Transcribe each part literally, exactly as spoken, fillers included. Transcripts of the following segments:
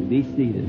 Be seated.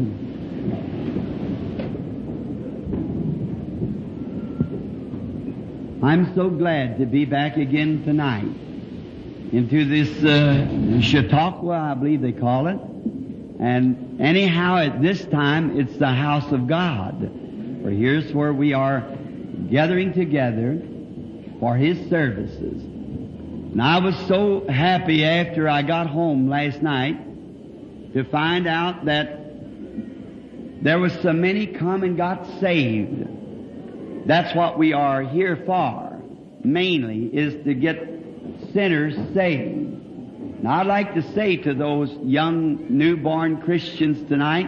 I'm so glad to be back again tonight into this uh, Chautauqua, I believe they call it. And anyhow, at this time, it's the house of God. For here's where we are gathering together for His services. And I was so happy after I got home last night to find out that there was so many come and got saved. That's what we are here for, mainly, is to get sinners saved. Now I'd like to say to those young newborn Christians tonight,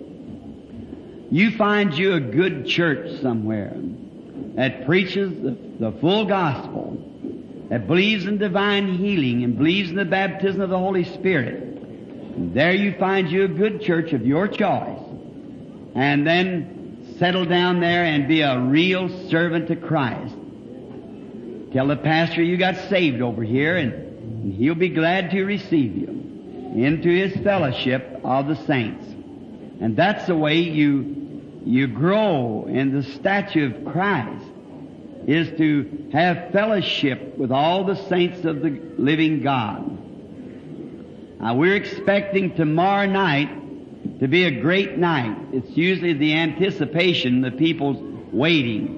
you find you a good church somewhere that preaches the, the full gospel, that believes in divine healing and believes in the baptism of the Holy Spirit. And there you find you a good church of your choice. And then settle down there and be a real servant to Christ. Tell the pastor you got saved over here, and, and he'll be glad to receive you into his fellowship of the saints. And that's the way you, you grow in the stature of Christ, is to have fellowship with all the saints of the living God. Now, we're expecting tomorrow night to be a great night. It's usually the anticipation, the people's waiting.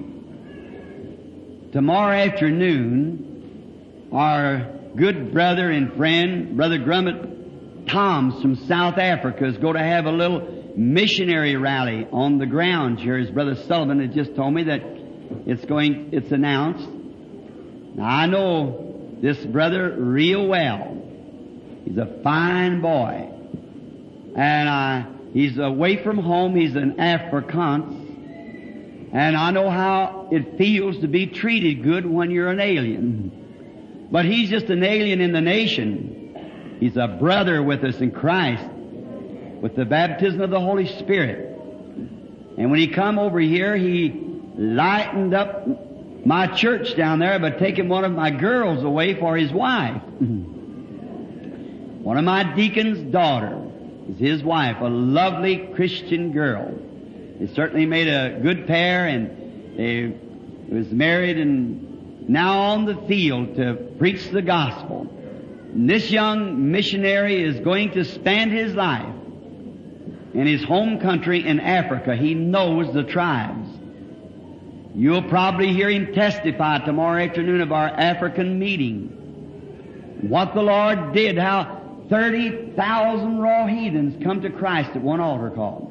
Tomorrow afternoon, our good brother and friend, Brother Grummett Toms from South Africa, is going to have a little missionary rally on the grounds here. His Brother Sullivan had just told me that it's going, it's announced. Now, I know this brother real well. He's a fine boy. And uh, he's away from home. He's an Afrikaans. And I know how it feels to be treated good when you're an alien. But he's just an alien in the nation. He's a brother with us in Christ, with the baptism of the Holy Spirit. And when he come over here, he lightened up my church down there by taking one of my girls away for his wife. One of my deacon's daughter is his wife, a lovely Christian girl. They certainly made a good pair, and they was married and now on the field to preach the gospel. And this young missionary is going to spend his life in his home country in Africa. He knows the tribes. You'll probably hear him testify tomorrow afternoon of our African meeting. What the Lord did, how thirty thousand raw heathens come to Christ at one altar call.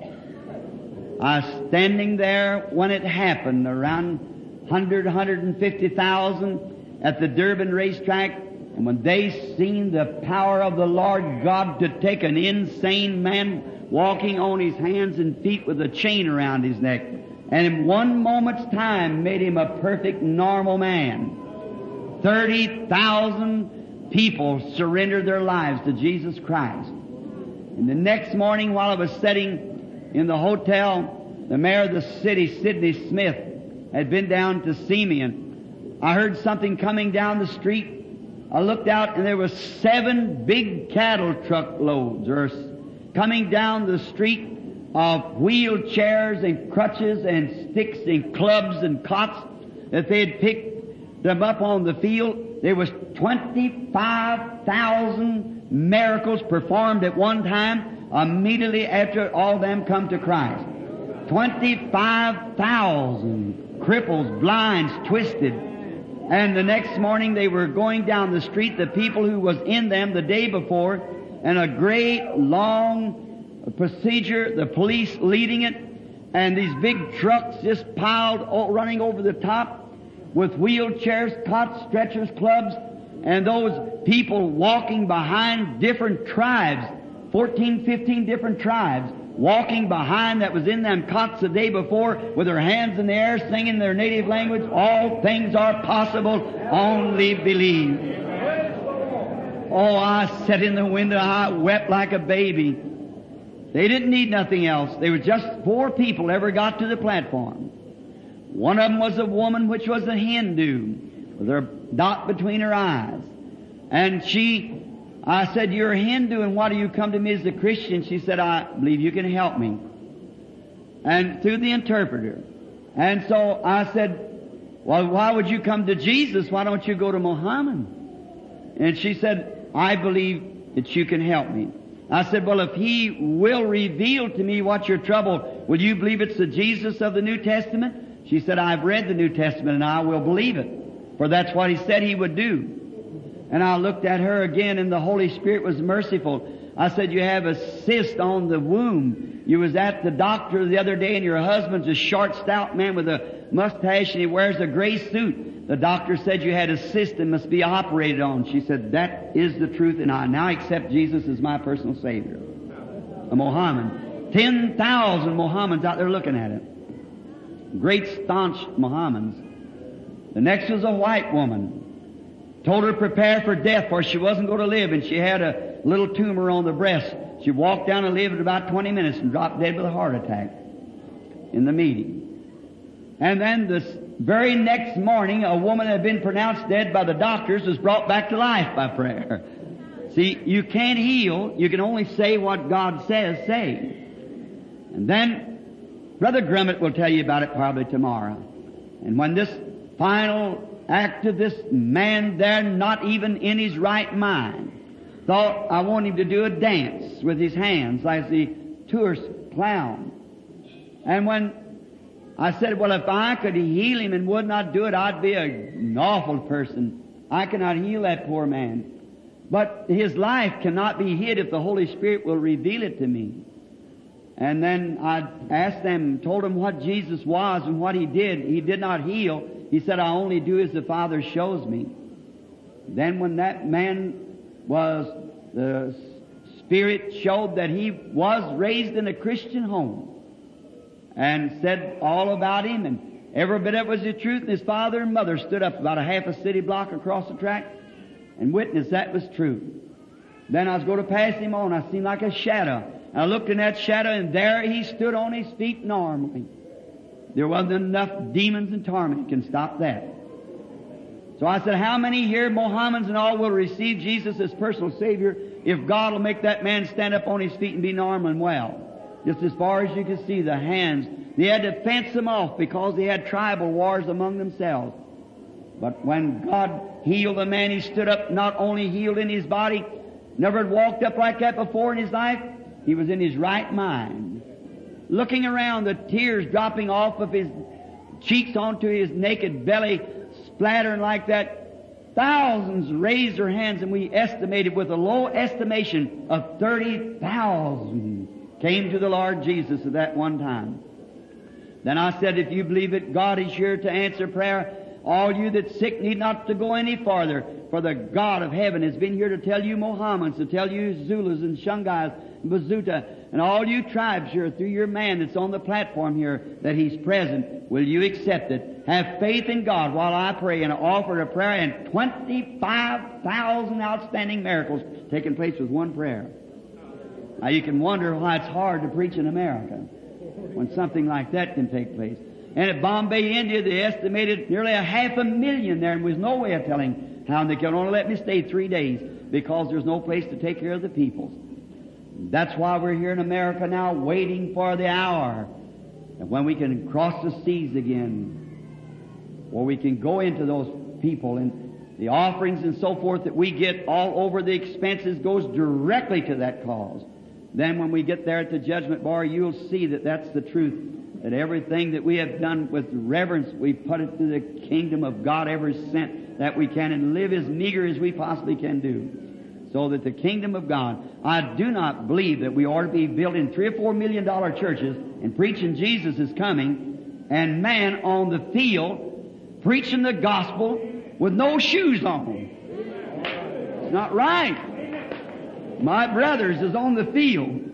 I was standing there when it happened, around one hundred, one hundred fifty thousand at the Durban racetrack, and when they seen the power of the Lord God to take an insane man walking on his hands and feet with a chain around his neck, and in one moment's time made him a perfect normal man. thirty thousand people surrendered their lives to Jesus Christ. And the next morning, while I was sitting in the hotel, the mayor of the city, Sidney Smith, had been down to see me, and I heard something coming down the street. I looked out, and there was seven big cattle truck loads or coming down the street of wheelchairs and crutches and sticks and clubs and cots that they had picked them up on the field. There was twenty-five thousand miracles performed at one time immediately after all them come to Christ. twenty-five thousand cripples, blinds, twisted. And the next morning they were going down the street, the people who was in them the day before, and a great long procedure, the police leading it, and these big trucks just piled, running over the top with wheelchairs, cots, stretchers, clubs, and those people walking behind different tribes, fourteen, fifteen different tribes, walking behind that was in them cots the day before with their hands in the air singing their native language. All things are possible, only believe. Oh, I sat in the window, I wept like a baby. They didn't need nothing else. They were just four people ever got to the platform. One of them was a woman which was a Hindu with her dot between her eyes. And she I said, you're a Hindu and why do you come to me as a Christian? She said, I believe you can help me. And through the interpreter. And so I said, well, why would you come to Jesus? Why don't you go to Muhammad? And she said, I believe that you can help me. I said, well, if He will reveal to me what's your trouble, will you believe it's the Jesus of the New Testament? She said, I've read the New Testament and I will believe it, for that's what He said He would do. And I looked at her again and the Holy Spirit was merciful. I said, you have a cyst on the womb. You was at the doctor the other day and your husband's a short, stout man with a mustache and he wears a gray suit. The doctor said you had a cyst and must be operated on. She said, that is the truth and I now accept Jesus as my personal Savior. A Mohammedan. Ten thousand Mohammedans out there looking at it. Great staunch Mohammedans. The next was a white woman. Told her to prepare for death, for she wasn't going to live, and she had a little tumor on the breast. She walked down and lived about twenty minutes and dropped dead with a heart attack in the meeting. And then this very next morning, a woman that had been pronounced dead by the doctors was brought back to life by prayer. See, you can't heal. You can only say what God says, say. And then Brother Grummett will tell you about it probably tomorrow. And when this final act of this man there, not even in his right mind, thought, I want him to do a dance with his hands like the tourist clown. And when I said, well, if I could heal him and would not do it, I'd be a, an awful person. I cannot heal that poor man. But his life cannot be hid if the Holy Spirit will reveal it to me. And then I asked them, told them what Jesus was and what He did. He did not heal. He said, I only do as the Father shows me. Then when that man was, the Spirit showed that he was raised in a Christian home and said all about him, and every bit of it was the truth, and his father and mother stood up about a half a city block across the track and witnessed that was true. Then I was going to pass him on. I seen like a shadow. I looked in that shadow, and there he stood on his feet normally. There wasn't enough demons and torment can stop that. So I said, how many here, Mohammedans and all, will receive Jesus as personal Savior if God will make that man stand up on his feet and be normal and well? Just as far as you can see, the hands. They had to fence them off because they had tribal wars among themselves. But when God healed the man, he stood up, not only healed in his body, never had walked up like that before in his life, he was in his right mind. Looking around, the tears dropping off of his cheeks onto his naked belly, splattering like that. Thousands raised their hands, and we estimated with a low estimation of thirty thousand came to the Lord Jesus at that one time. Then I said, if you believe it, God is here to answer prayer. All you that's sick need not to go any farther, for the God of heaven has been here to tell you Mohammedans, to tell you Zulus and Shungais and Bazuta, and all you tribes here through your man that's on the platform here, that He's present. Will you accept it? Have faith in God while I pray, and offer a prayer, and twenty-five thousand outstanding miracles taking place with one prayer. Now you can wonder why it's hard to preach in America when something like that can take place. And at Bombay, India, they estimated nearly a half a million there, and there was no way of telling how they could only let me stay three days because there's no place to take care of the people. That's why we're here in America now, waiting for the hour and when we can cross the seas again, or we can go into those people, and the offerings and so forth that we get all over the expenses goes directly to that cause. Then when we get there at the judgment bar, you'll see that that's the truth. That everything that we have done with reverence, we put it to the kingdom of God every cent that we can, and live as meager as we possibly can do. So that the kingdom of God, I do not believe that we ought to be building three or four million dollar churches and preaching Jesus is coming, and man on the field preaching the gospel with no shoes on. It's not right. My brothers is on the field.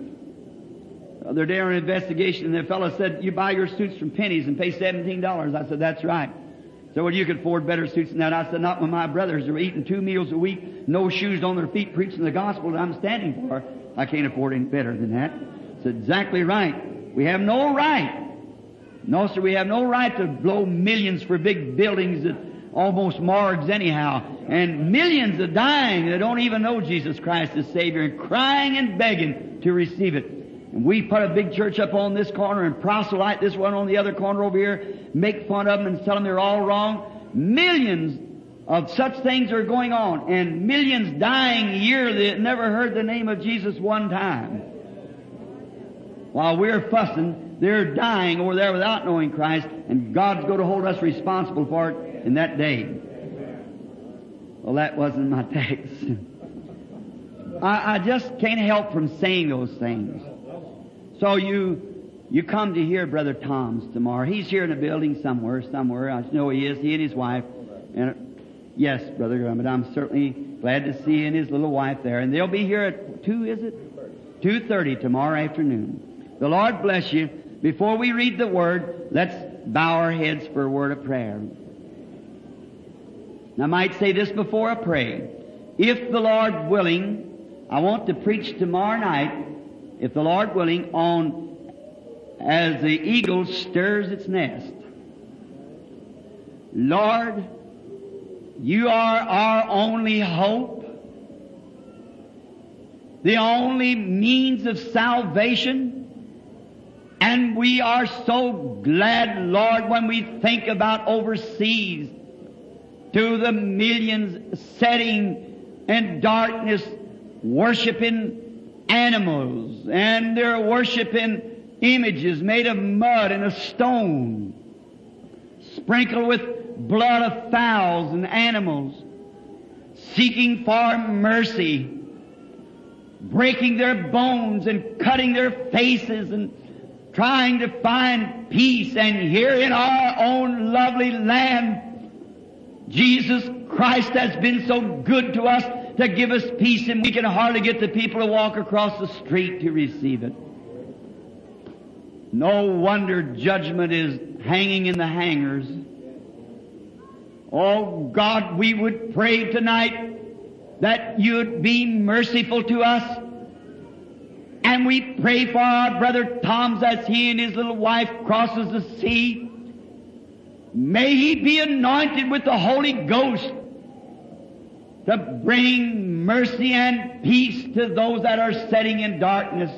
The other day on an investigation, and the fellow said, you buy your suits from Penny's and pay seventeen dollars. I said, that's right. So, well, you could afford better suits than that. I said, not when my brothers are eating two meals a week, no shoes on their feet, preaching the gospel that I'm standing for. I can't afford any better than that. It's exactly right. We have no right. No, sir, we have no right to blow millions for big buildings that almost morgues anyhow. And millions are dying that don't even know Jesus Christ as Savior and crying and begging to receive it. And we put a big church up on this corner and proselyte this one on the other corner over here, make fun of them and tell them they're all wrong. Millions of such things are going on, and millions dying a year that never heard the name of Jesus one time. While we're fussing, they're dying over there without knowing Christ, and God's going to hold us responsible for it in that day. Well, that wasn't my text. I, I just can't help from saying those things. So you you come to hear Brother Tom's tomorrow. He's here in the building somewhere, somewhere. I know he is, he and his wife. And yes, Brother Graham, I'm certainly glad to see he and his little wife there. And they'll be here at two, is it? two thirty tomorrow afternoon. The Lord bless you. Before we read the Word, let's bow our heads for a word of prayer. And I might say this before I pray. If the Lord willing, I want to preach tomorrow night, if the Lord willing, on as the eagle stirs its nest. Lord, You are our only hope, the only means of salvation. And we are so glad, Lord, when we think about overseas, to the millions sitting in darkness, worshiping animals, and they're worshiping images made of mud and a stone, sprinkled with blood of fowls and animals, seeking for mercy, breaking their bones and cutting their faces and trying to find peace. And here in our own lovely land, Jesus Christ has been so good to us to give us peace, and we can hardly get the people to walk across the street to receive it. No wonder judgment is hanging in the hangars. Oh God, we would pray tonight that You'd be merciful to us. And we pray for our brother Tom as he and his little wife crosses the sea. May he be anointed with the Holy Ghost to bring mercy and peace to those that are sitting in darkness.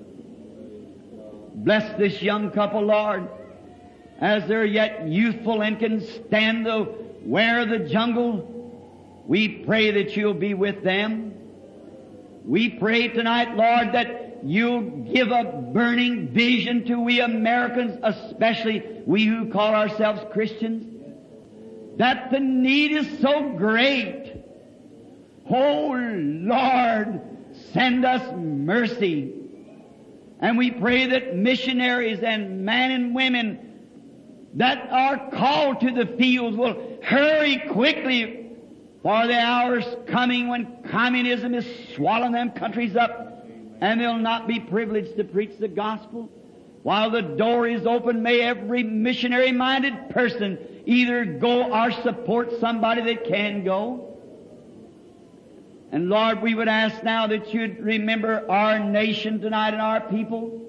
Bless this young couple, Lord, as they're yet youthful and can stand the wear of the jungle. We pray that You'll be with them. We pray tonight, Lord, that You'll give a burning vision to we Americans, especially we who call ourselves Christians, that the need is so great. Oh, Lord, send us mercy. And we pray that missionaries and men and women that are called to the fields will hurry quickly, for the hour's coming when communism is swallowing them countries up, and they'll not be privileged to preach the gospel. While the door is open, may every missionary-minded person either go or support somebody that can go. And Lord, we would ask now that You'd remember our nation tonight and our people.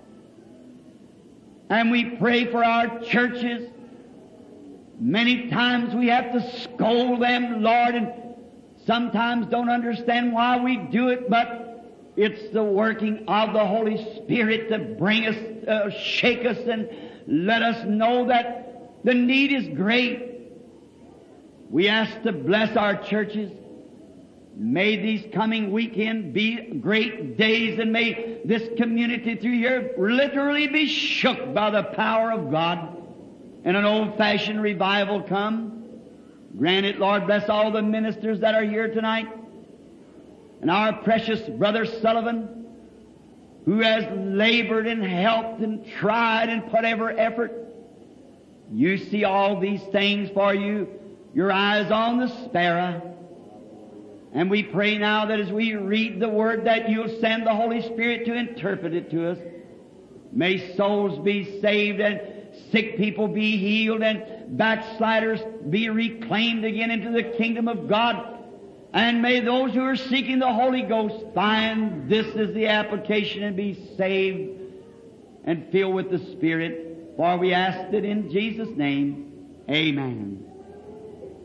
And we pray for our churches. Many times we have to scold them, Lord, and sometimes don't understand why we do it, but it's the working of the Holy Spirit to bring us, uh, shake us, and let us know that the need is great. We ask to bless our churches. May these coming weekend be great days, and may this community through here literally be shook by the power of God, and an old-fashioned revival come. Grant it, Lord. Bless all the ministers that are here tonight, and our precious brother Sullivan, who has labored and helped and tried and put every effort. You see all these things for you. Your eyes on the sparrow. And we pray now that as we read the Word that You'll send the Holy Spirit to interpret it to us. May souls be saved and sick people be healed and backsliders be reclaimed again into the kingdom of God. And may those who are seeking the Holy Ghost find this is the application and be saved and filled with the Spirit. For we ask it in Jesus' name. Amen.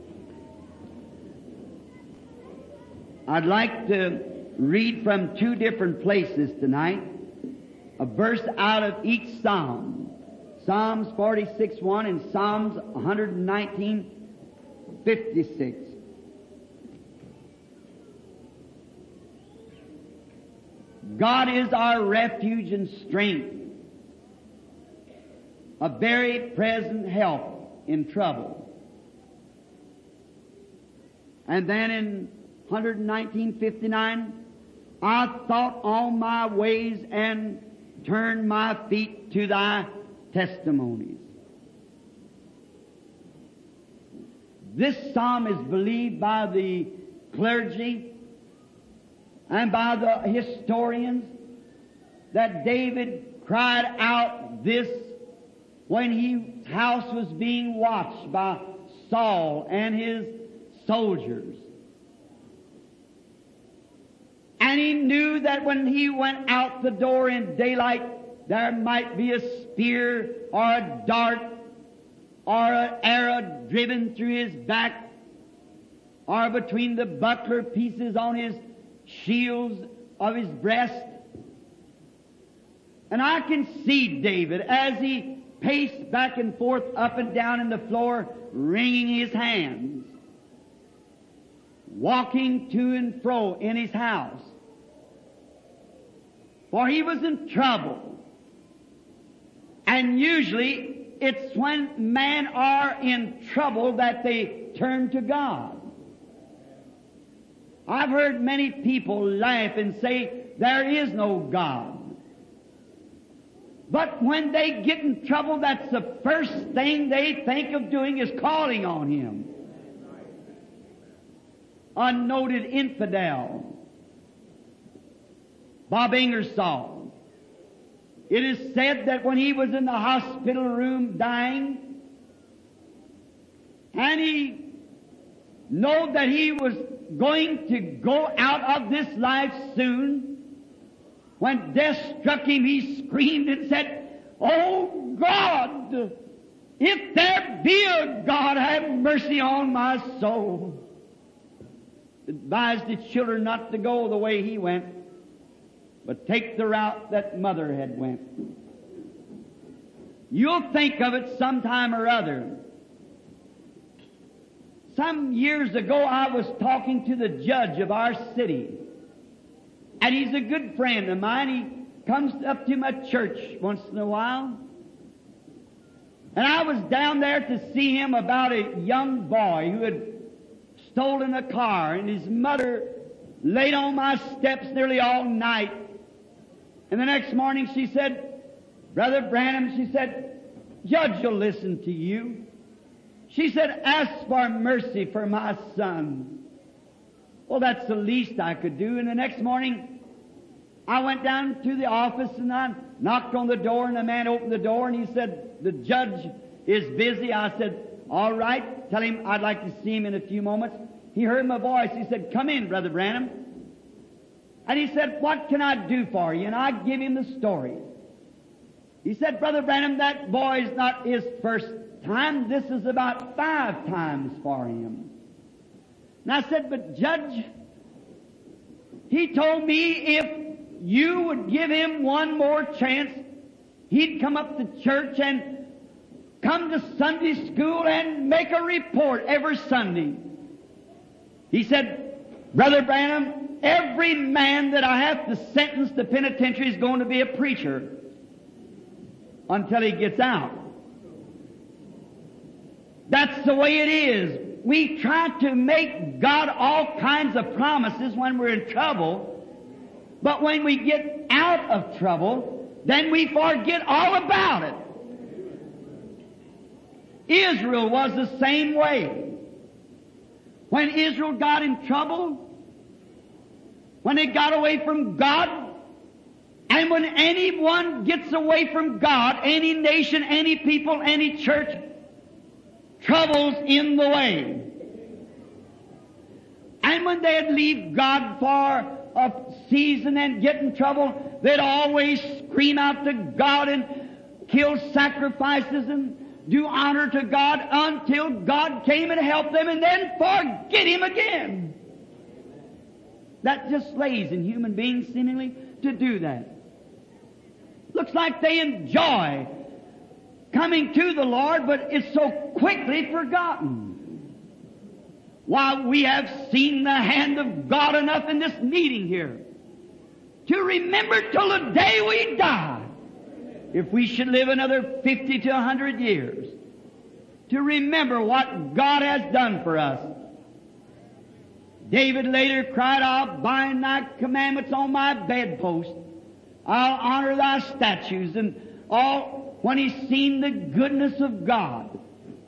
I'd like to read from two different places tonight, a verse out of each Psalm. Psalms forty-six one and Psalms one nineteen fifty-six. God is our refuge and strength, a very present help in trouble. And then in one nineteen fifty-nine, I thought on my ways and turned my feet to thy testimonies. This psalm is believed by the clergy and by the historians that David cried out this when his house was being watched by Saul and his soldiers. And he knew that when he went out the door in daylight, there might be a spear or a dart or an arrow driven through his back or between the buckler pieces on his shields of his breast. And I can see David as he paced back and forth up and down in the floor, wringing his hands, walking to and fro in his house. For he was in trouble. And usually it's when men are in trouble that they turn to God. I've heard many people laugh and say, there is no God. But when they get in trouble, that's the first thing they think of doing is calling on Him. A noted infidel, Bob Ingersoll, it is said that when he was in the hospital room dying, and he knew that he was going to go out of this life soon, when death struck him, he screamed and said, "Oh God, if there be a God, have mercy on my soul." Advised his children not to go the way he went, but take the route that mother had went. You'll think of it sometime or other. Some years ago I was talking to the judge of our city, and he's a good friend of mine. He comes up to my church once in a while. And I was down there to see him about a young boy who had stolen a car, and his mother laid on my steps nearly all night. And the next morning she said, "Brother Branham," she said, "Judge will listen to you." She said, "Ask for mercy for my son." Well, that's the least I could do. And the next morning, I went down to the office and I knocked on the door, and the man opened the door and he said, "The judge is busy." I said, "All right, tell him I'd like to see him in a few moments." He heard my voice. He said, "Come in, Brother Branham." And he said, "What can I do for you?" And I give him the story. He said, "Brother Branham, that boy's not his first time. This is about five times for him." And I said, "But Judge, he told me if you would give him one more chance, he'd come up to church and come to Sunday school and make a report every Sunday." He said, "Brother Branham, every man that I have to sentence to penitentiary is going to be a preacher until he gets out." That's the way it is. We try to make God all kinds of promises when we're in trouble, but when we get out of trouble, then we forget all about it. Israel was the same way. When Israel got in trouble, when they got away from God, and when anyone gets away from God, any nation, any people, any church, trouble's in the way. And when they'd leave God for a season and get in trouble, they'd always scream out to God and kill sacrifices and do honor to God until God came and helped them, and then forget Him again. that just lays in human beings seemingly to do that. Looks like they enjoy coming to the Lord, but it's so quickly forgotten. Why, we have seen the hand of God enough in this meeting here to remember till the day we die, if we should live another fifty to a hundred years, to remember what God has done for us. David later cried, I'll bind thy commandments on my bedpost. I'll honor thy statutes, and all when he's seen the goodness of God.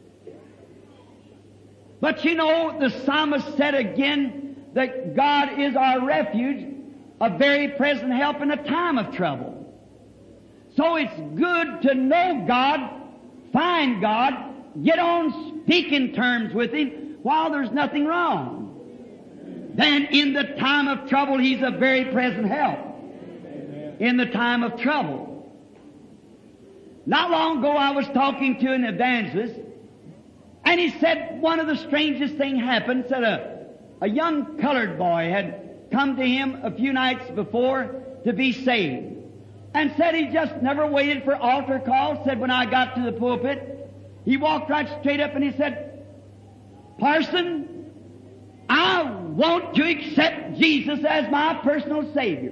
But you know, the psalmist said again that God is our refuge, a very present help in a time of trouble. So it's good to know God, find God, get on speaking terms with Him while there's nothing wrong. Then in the time of trouble, He's a very present help. In the time of trouble. Not long ago I was talking to an evangelist, and he said one of the strangest things happened. Said a, a young colored boy had come to him a few nights before to be saved. And said he just never waited for altar calls. Said when I got to the pulpit, he walked right straight up and he said, Parson, I want to accept Jesus as my personal Savior.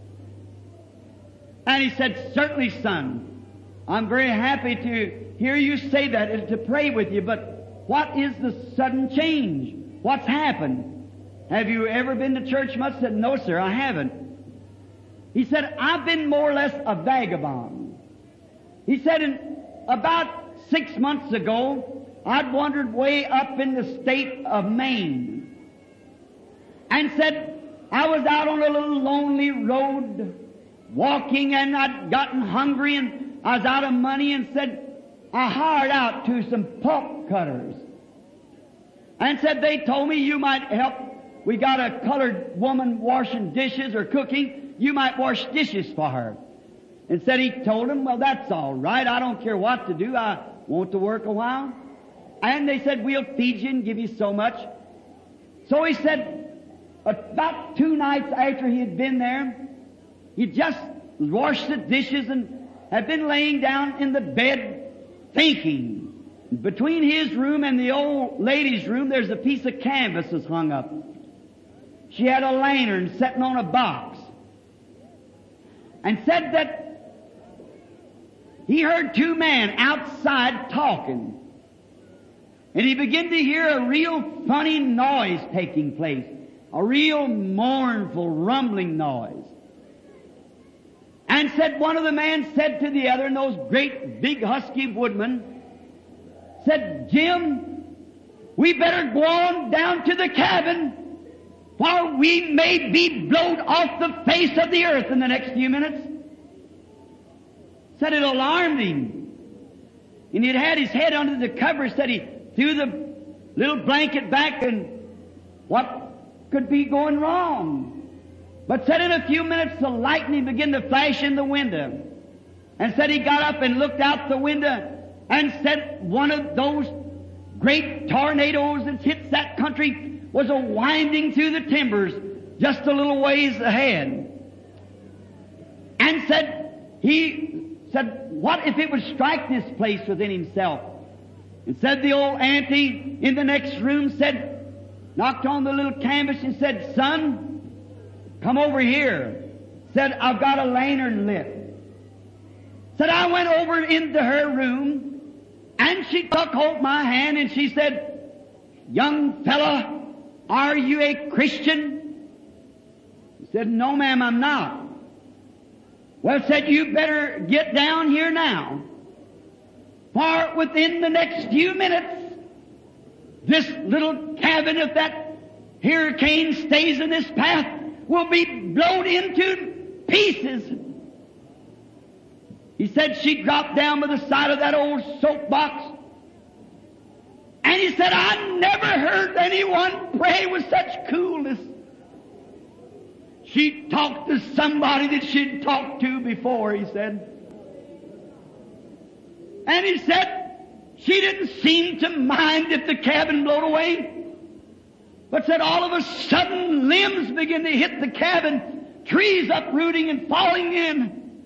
And he said, certainly, son, I'm very happy to hear you say that and to pray with you, but what is the sudden change? What's happened? Have you ever been to church much? I said, no, sir, I haven't. He said, I've been more or less a vagabond. He said, in about six months ago, I'd wandered way up in the state of Maine. And said, I was out on a little lonely road, walking, and I'd gotten hungry, and I was out of money, and said, I hired out to some pulp cutters. And said, they told me you might help. We got a colored woman washing dishes or cooking. You might wash dishes for her. And said he told him, well, that's all right. I don't care what to do. I want to work a while. And they said, we'll feed you and give you so much. So he said, about two nights after he had been there, he just washed the dishes and had been laying down in the bed thinking. Between his room and the old lady's room, there's a piece of canvas that's hung up. She had a lantern sitting on a box. And said that he heard two men outside talking. And he began to hear a real funny noise taking place. A real mournful, rumbling noise. And said one of the men said to the other, and those great big husky woodmen, said, Jim, we better go on down to the cabin, for we may be blowed off the face of the earth in the next few minutes. Said it alarmed him. And he'd had his head under the cover. Said he threw the little blanket back, and what could be going wrong? But said in a few minutes the lightning began to flash in the window. And said he got up and looked out the window and said one of those great tornadoes that hits that country was a winding through the timbers just a little ways ahead. And said, he said, what if it would strike this place within himself? And said the old auntie in the next room said, knocked on the little canvas and said, son, come over here. Said, I've got a lantern lit. Said, I went over into her room, and she took hold of my hand and she said, young fella, are you a Christian? He said, no, ma'am, I'm not. Well, said, you better get down here now. For within the next few minutes, this little cabin, if that hurricane stays in this path, will be blown into pieces. He said she dropped down by the side of that old soapbox. And he said, I never heard anyone pray with such coolness. She talked to somebody that she'd talked to before, he said. And he said, she didn't seem to mind if the cabin blowed away. But said all of a sudden limbs began to hit the cabin, trees uprooting and falling in.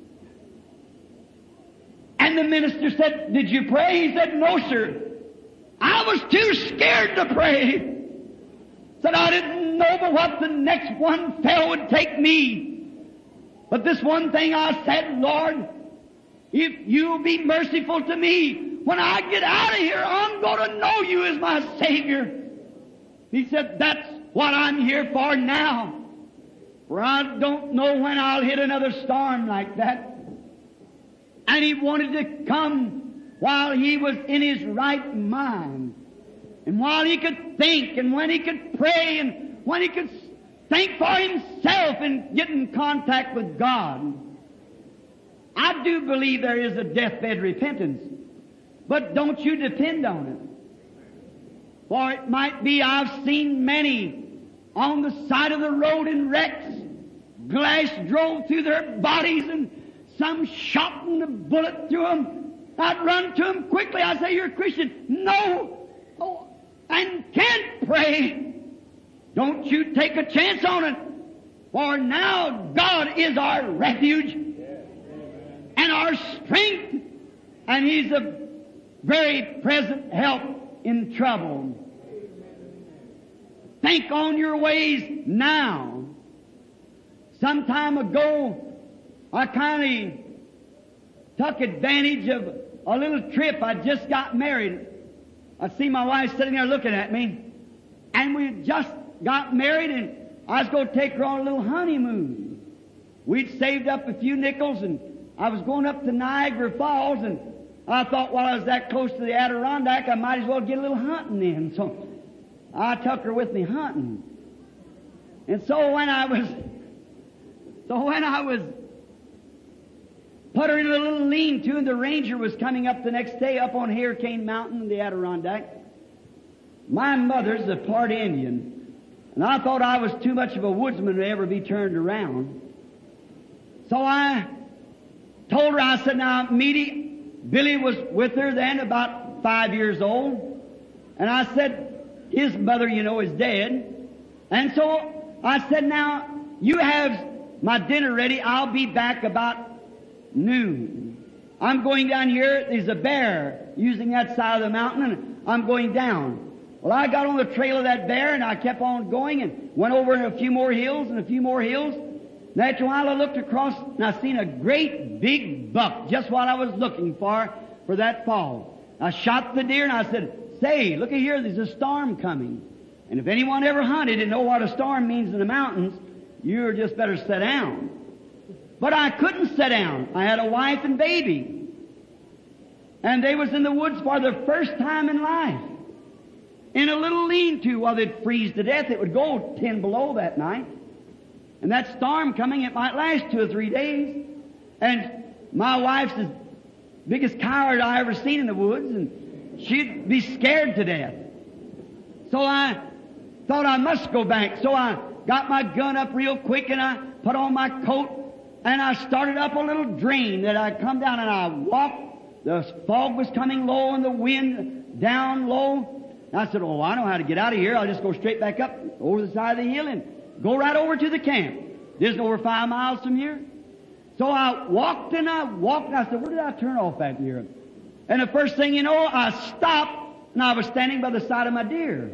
And the minister said, "Did you pray?" He said, "No, sir. I was too scared to pray." Said, "I didn't know but what the next one fell would take me. But this one thing I said, Lord, if you'll be merciful to me, when I get out of here, I'm going to know you as my Savior." He said, "That's what I'm here for now. For I don't know when I'll hit another storm like that." And he wanted to come while he was in his right mind. And while he could think, and when he could pray, and when he could think for himself and get in contact with God. I do believe there is a deathbed repentance. But don't you depend on it. For it might be, I've seen many on the side of the road in wrecks. Glass drove through their bodies and some shot in the bullet through them. I'd run to them quickly. I'd say, "You're a Christian." "No." "Oh, and can't pray." Don't you take a chance on it. For now God is our refuge and our strength, and He's a very present help in trouble. Think on your ways now. Some time ago, I kind of took advantage of a little trip. I just got married. I see my wife sitting there looking at me, and we just got married, and I was going to take her on a little honeymoon. We'd saved up a few nickels, and I was going up to Niagara Falls, and I thought while I was that close to the Adirondack, I might as well get a little hunting in. So I took her with me hunting. And so when I was, so when I was, put her in a little lean-to, and the ranger was coming up the next day up on Hurricane Mountain in the Adirondack. My mother's a part Indian, and I thought I was too much of a woodsman to ever be turned around. So I told her, I said, now, Meaty, Billy was with her then, about five years old. And I said, his mother, you know, is dead. And so I said, now, you have my dinner ready. I'll be back about noon. I'm going down here. There's a bear using that side of the mountain, and I'm going down. Well, I got on the trail of that bear, and I kept on going and went over a few more hills and a few more hills. And after a while, I looked across, and I seen a great big buck, just what I was looking for, for that fall. I shot the deer, and I said, say, look at here, there's a storm coming. And if anyone ever hunted and know what a storm means in the mountains, you're just better sit down. But I couldn't sit down. I had a wife and baby. And they was in the woods for the first time in life. In a little lean-to, while they'd freeze to death. It would go ten below that night. And that storm coming, it might last two or three days. And my wife's the biggest coward I ever seen in the woods, and she'd be scared to death. So I thought I must go back. So I got my gun up real quick, and I put on my coat, and I started up a little drain that I'd come down, and I walked. The fog was coming low, and the wind down low. And I said, oh, I know how to get out of here. I'll just go straight back up over the side of the hill and go right over to the camp. This is over five miles from here. So I walked and I walked, and I said, where did I turn off at here? And the first thing you know, I stopped, and I was standing by the side of my deer.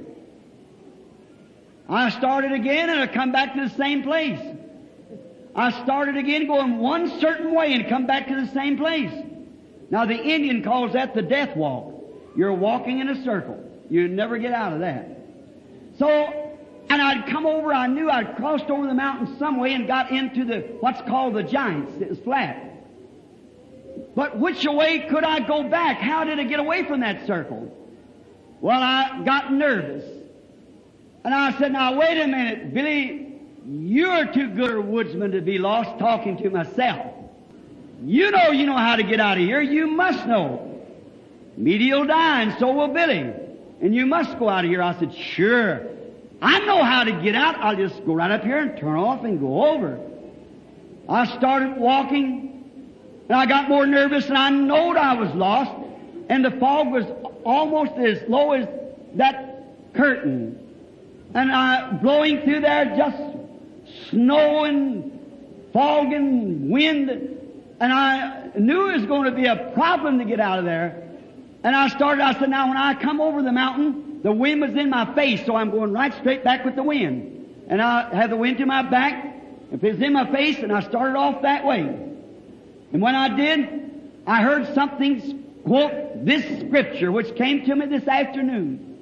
I started again, and I come back to the same place. I started again going one certain way and come back to the same place. Now the Indian calls that the death walk. You're walking in a circle. You never get out of that. So, and I'd come over, I knew I'd crossed over the mountain some way and got into the, what's called the Giants. It was flat. But which way could I go back? How did I get away from that circle? Well, I got nervous. And I said, now wait a minute, Billy, you're too good a woodsman to be lost talking to myself. You know you know how to get out of here. You must know. Meaty will die, and so will Billy. And you must go out of here. I said, sure. I know how to get out. I'll just go right up here and turn off and go over. I started walking, and I got more nervous, and I knowed I was lost. And the fog was almost as low as that curtain. And uh, blowing through there, just snow and fog and wind. And I knew it was going to be a problem to get out of there. And I started, I said, now when I come over the mountain, the wind was in my face, so I'm going right straight back with the wind. And I had the wind to my back. If it was in my face, and I started off that way. And when I did, I heard something quote this scripture, which came to me this afternoon.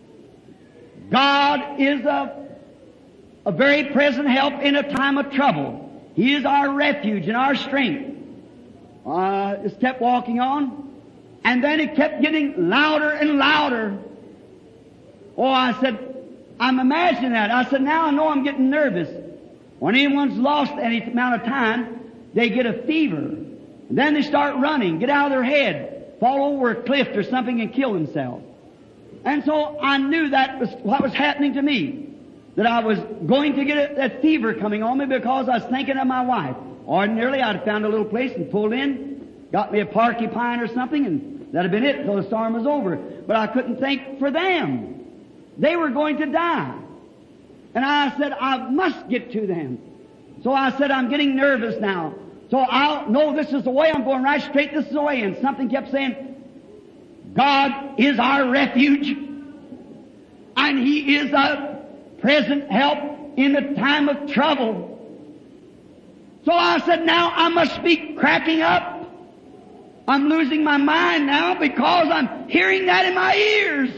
God is a, a very present help in a time of trouble. He is our refuge and our strength. I just kept walking on, and then it kept getting louder and louder. Oh, I said, I'm imagining that. I said, now I know I'm getting nervous. When anyone's lost any amount of time, they get a fever. And then they start running, get out of their head, fall over a cliff or something and kill themselves. And so I knew that was what was happening to me, that I was going to get a, that fever coming on me because I was thinking of my wife. Ordinarily, I'd have found a little place and pulled in, got me a porcupine or something, and that'd have been it until the storm was over. But I couldn't think for them. They were going to die. And I said, I must get to them. So I said, I'm getting nervous now. So I'll know this is the way. I'm going right straight. This is the way. And something kept saying, God is our refuge, and He is a present help in the time of trouble. So I said, now I must be cracking up. I'm losing my mind now because I'm hearing that in my ears.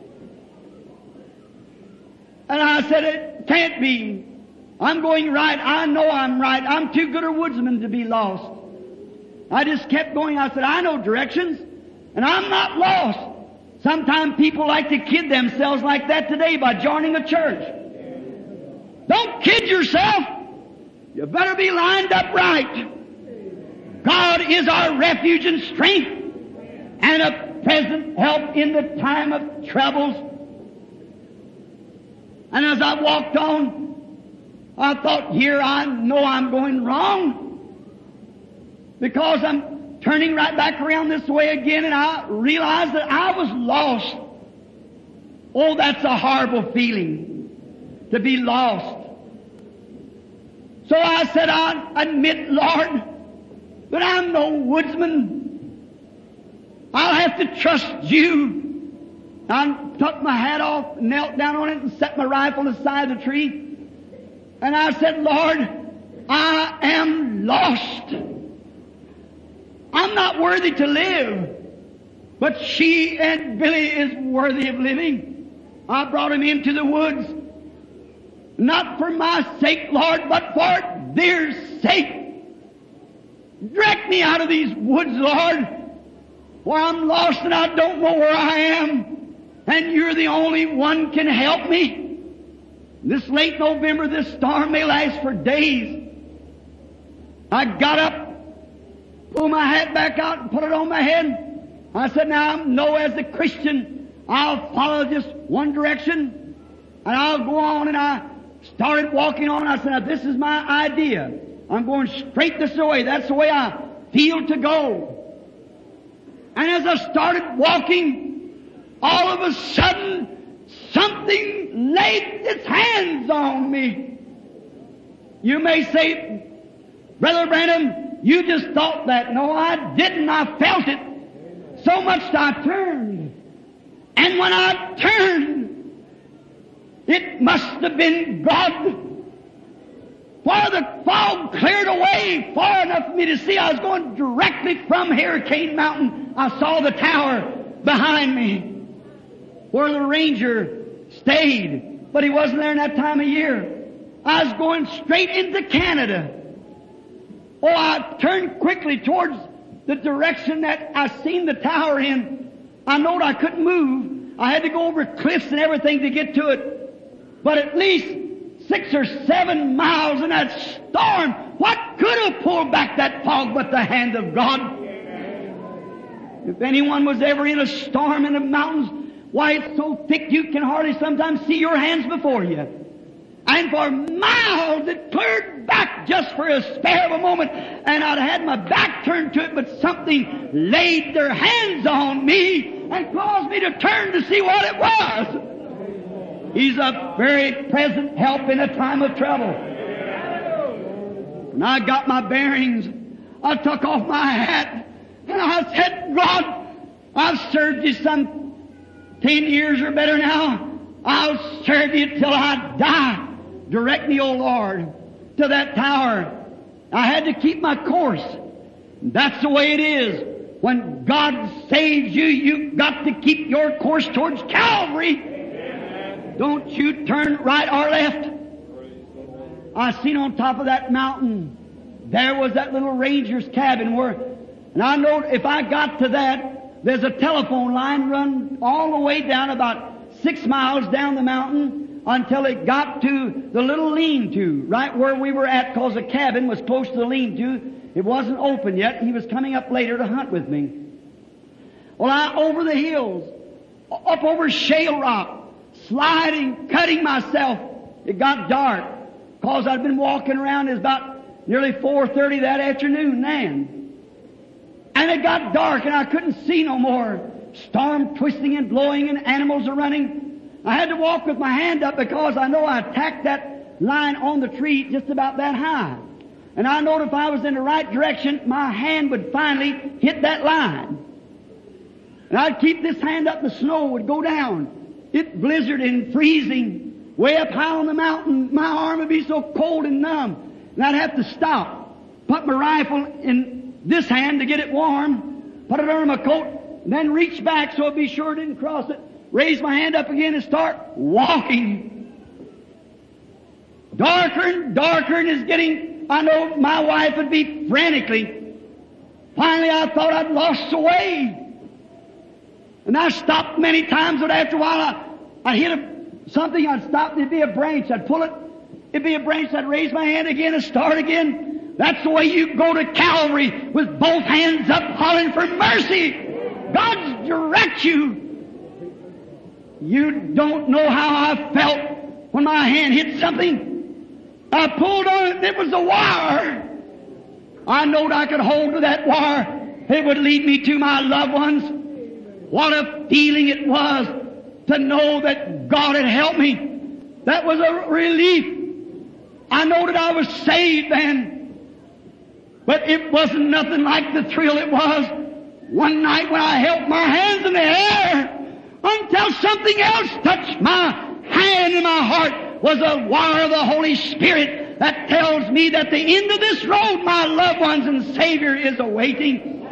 And I said, it can't be. I'm going right. I know I'm right. I'm too good a woodsman to be lost. I just kept going. I said, I know directions, and I'm not lost. Sometimes people like to kid themselves like that today by joining a church. Don't kid yourself. You better be lined up right. God is our refuge and strength and a present help in the time of troubles. And as I walked on, I thought, here I know I'm going wrong, because I'm turning right back around this way again, and I realized that I was lost. Oh, that's a horrible feeling, to be lost. So I said, I admit, Lord, that I'm no woodsman. I'll have to trust You. I took my hat off, knelt down on it, and set my rifle aside the tree. And I said, Lord, I am lost. I'm not worthy to live, but she and Billy is worthy of living. I brought him into the woods, not for my sake, Lord, but for their sake. Direct me out of these woods, Lord, where I'm lost and I don't know where I am, and You're the only one can help me. This late November, this storm may last for days. I got up, pulled my hat back out and put it on my head. I said, now I know as a Christian, I'll follow just one direction, and I'll go on. And I started walking on. I said, now this is my idea. I'm going straight this way. That's the way I feel to go. And as I started walking, all of a sudden, something laid its hands on me. You may say, Brother Branham, you just thought that. No, I didn't. I felt it. So much that I turned. And when I turned, it must have been God. For the fog cleared away far enough for me to see. I was going directly from Hurricane Mountain. I saw the tower behind me, where the ranger stayed, but he wasn't there in that time of year. I was going straight into Canada. Oh, I turned quickly towards the direction that I seen the tower in. I knowed I couldn't move. I had to go over cliffs and everything to get to it. But at least six or seven miles in that storm, what could have pulled back that fog but the hand of God? If anyone was ever in a storm in the mountains, why, it's so thick you can hardly sometimes see your hands before you. And for miles it cleared back just for a spare of a moment, and I'd had my back turned to it, but something laid their hands on me and caused me to turn to see what it was. He's a very present help in a time of trouble. When I got my bearings, I took off my hat and I said, God, I've served you some ten years or better now. I'll serve you till I die. Direct me, O Lord, to that tower. I had to keep my course. That's the way it is. When God saves you, you've got to keep your course towards Calvary. Amen. Don't you turn right or left. I seen on top of that mountain, there was that little ranger's cabin where, and I know if I got to that, there's a telephone line run all the way down about six miles down the mountain until it got to the little lean-to, right where we were at, because the cabin was close to the lean-to. It wasn't open yet. He was coming up later to hunt with me. Well, I, over the hills, up over shale rock, sliding, cutting myself. It got dark, because I'd been walking around. It was about nearly four thirty that afternoon then. And it got dark, and I couldn't see no more. Storm twisting and blowing, and animals are running. I had to walk with my hand up because I know I tacked that line on the tree just about that high. And I know if I was in the right direction, my hand would finally hit that line. And I'd keep this hand up, the snow would go down. It blizzard and freezing. Way up high on the mountain, my arm would be so cold and numb. And I'd have to stop, put my rifle in this hand to get it warm, put it under my coat, and then reach back so I'd be sure it didn't cross it, raise my hand up again and start walking. Darker and darker, and it's getting, I know my wife would be frantically. Finally, I thought I'd lost the way. And I stopped many times, but after a while, I, I hit a, something, I'd stop, it'd be a branch, I'd pull it, it'd be a branch, I'd raise my hand again and start again. That's the way you go to Calvary, with both hands up, hollering for mercy. God directs you. You don't know how I felt when my hand hit something. I pulled on it, and it was a wire. I knowed I could hold to that wire. It would lead me to my loved ones. What a feeling it was to know that God had helped me. That was a relief. I know that I was saved then. But it wasn't nothing like the thrill it was one night when I held my hands in the air until something else touched my hand, and my heart was a wire of the Holy Spirit that tells me that the end of this road my loved ones and Savior is awaiting.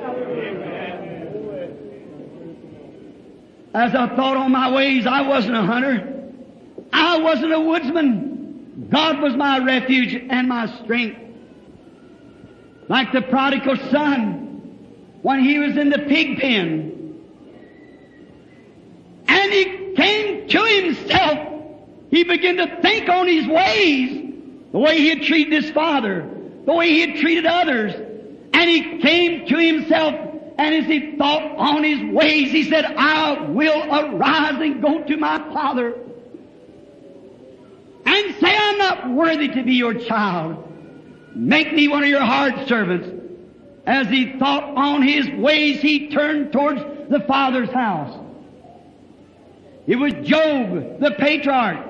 As I thought on my ways, I wasn't a hunter. I wasn't a woodsman. God was my refuge and my strength. Like the prodigal son, when he was in the pig pen, and he came to himself, he began to think on his ways, the way he had treated his father, the way he had treated others. And he came to himself, and as he thought on his ways, he said, I will arise and go to my father and say, I'm not worthy to be your child. Make me one of your hard servants. As he thought on his ways, he turned towards the Father's house. It was Job, the patriarch.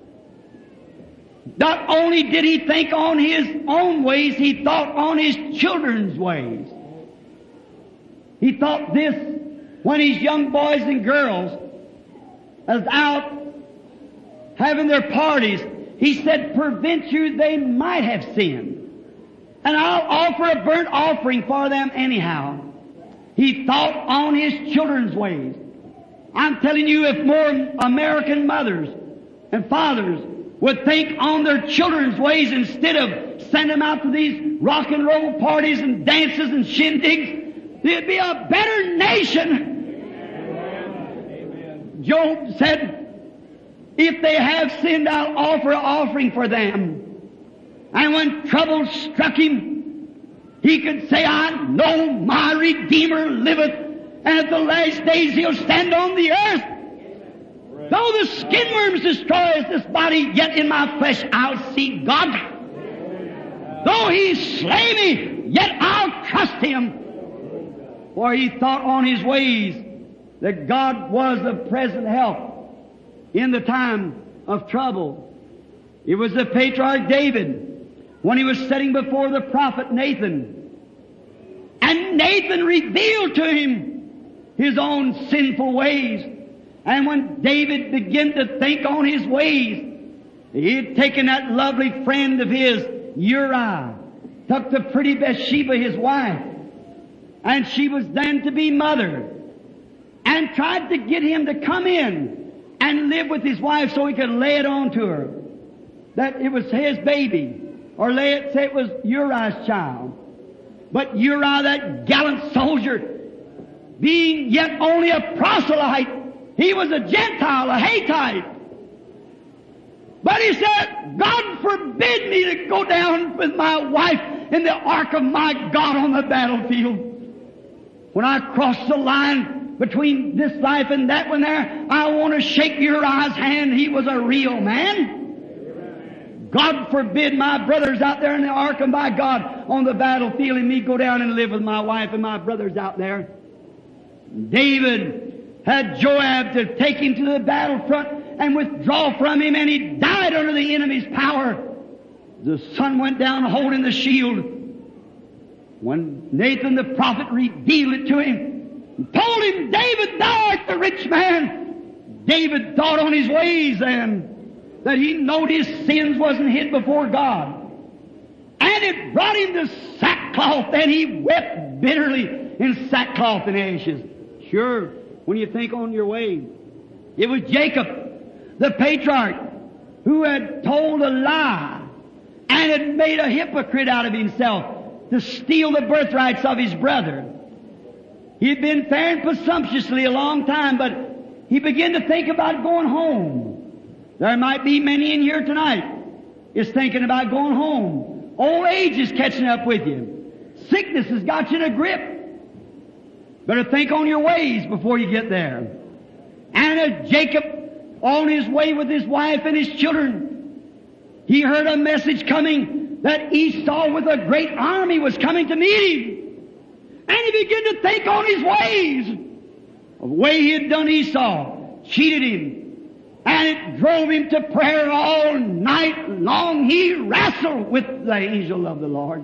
Not only did he think on his own ways, he thought on his children's ways. He thought this when his young boys and girls was out having their parties. He said, peradventure they might have sinned, and I'll offer a burnt offering for them anyhow. He thought on his children's ways. I'm telling you, if more American mothers and fathers would think on their children's ways instead of sending them out to these rock and roll parties and dances and shindigs, there'd be a better nation. Amen. Job said, if they have sinned, I'll offer an offering for them. And when trouble struck him, he could say, I know my Redeemer liveth, and at the last days he'll stand on the earth. Though the skin worms destroys this body, yet in my flesh I'll see God. Though he slay me, yet I'll trust him. For he thought on his ways that God was the present help in the time of trouble. It was the patriarch David when he was sitting before the prophet Nathan. And Nathan revealed to him his own sinful ways. And when David began to think on his ways, he had taken that lovely friend of his, Uriah, took the pretty Bathsheba, his wife, and she was then to be mother, and tried to get him to come in and live with his wife so he could lay it on to her, that it was his baby, or lay it, say it was Uriah's child. But Uriah, that gallant soldier, being yet only a proselyte, he was a Gentile, a Hittite. But he said, God forbid me to go down with my wife in the ark of my God on the battlefield. When I cross the line between this life and that one there, I want to shake Uriah's hand. He was a real man. God forbid my brothers out there in the ark of my God on the battlefield and me go down and live with my wife and my brothers out there. David had Joab to take him to the battlefront and withdraw from him, and he died under the enemy's power. The son went down holding the shield. When Nathan the prophet revealed it to him and told him, David, thou art the rich man, David thought on his ways then, that he knowed his sins wasn't hid before God. And it brought him to sackcloth, and he wept bitterly in sackcloth and ashes. Sure, when you think on your ways. It was Jacob, the patriarch, who had told a lie and had made a hypocrite out of himself to steal the birthrights of his brother. He had been faring presumptuously a long time, but he began to think about going home. There might be many in here tonight is thinking about going home. Old age is catching up with you. Sickness has got you in a grip. Better think on your ways before you get there. And as Jacob, on his way with his wife and his children, he heard a message coming that Esau with a great army was coming to meet him. And he began to think on his ways. The way he had done Esau, cheated him, and it drove him to prayer all night long. He wrestled with the angel of the Lord.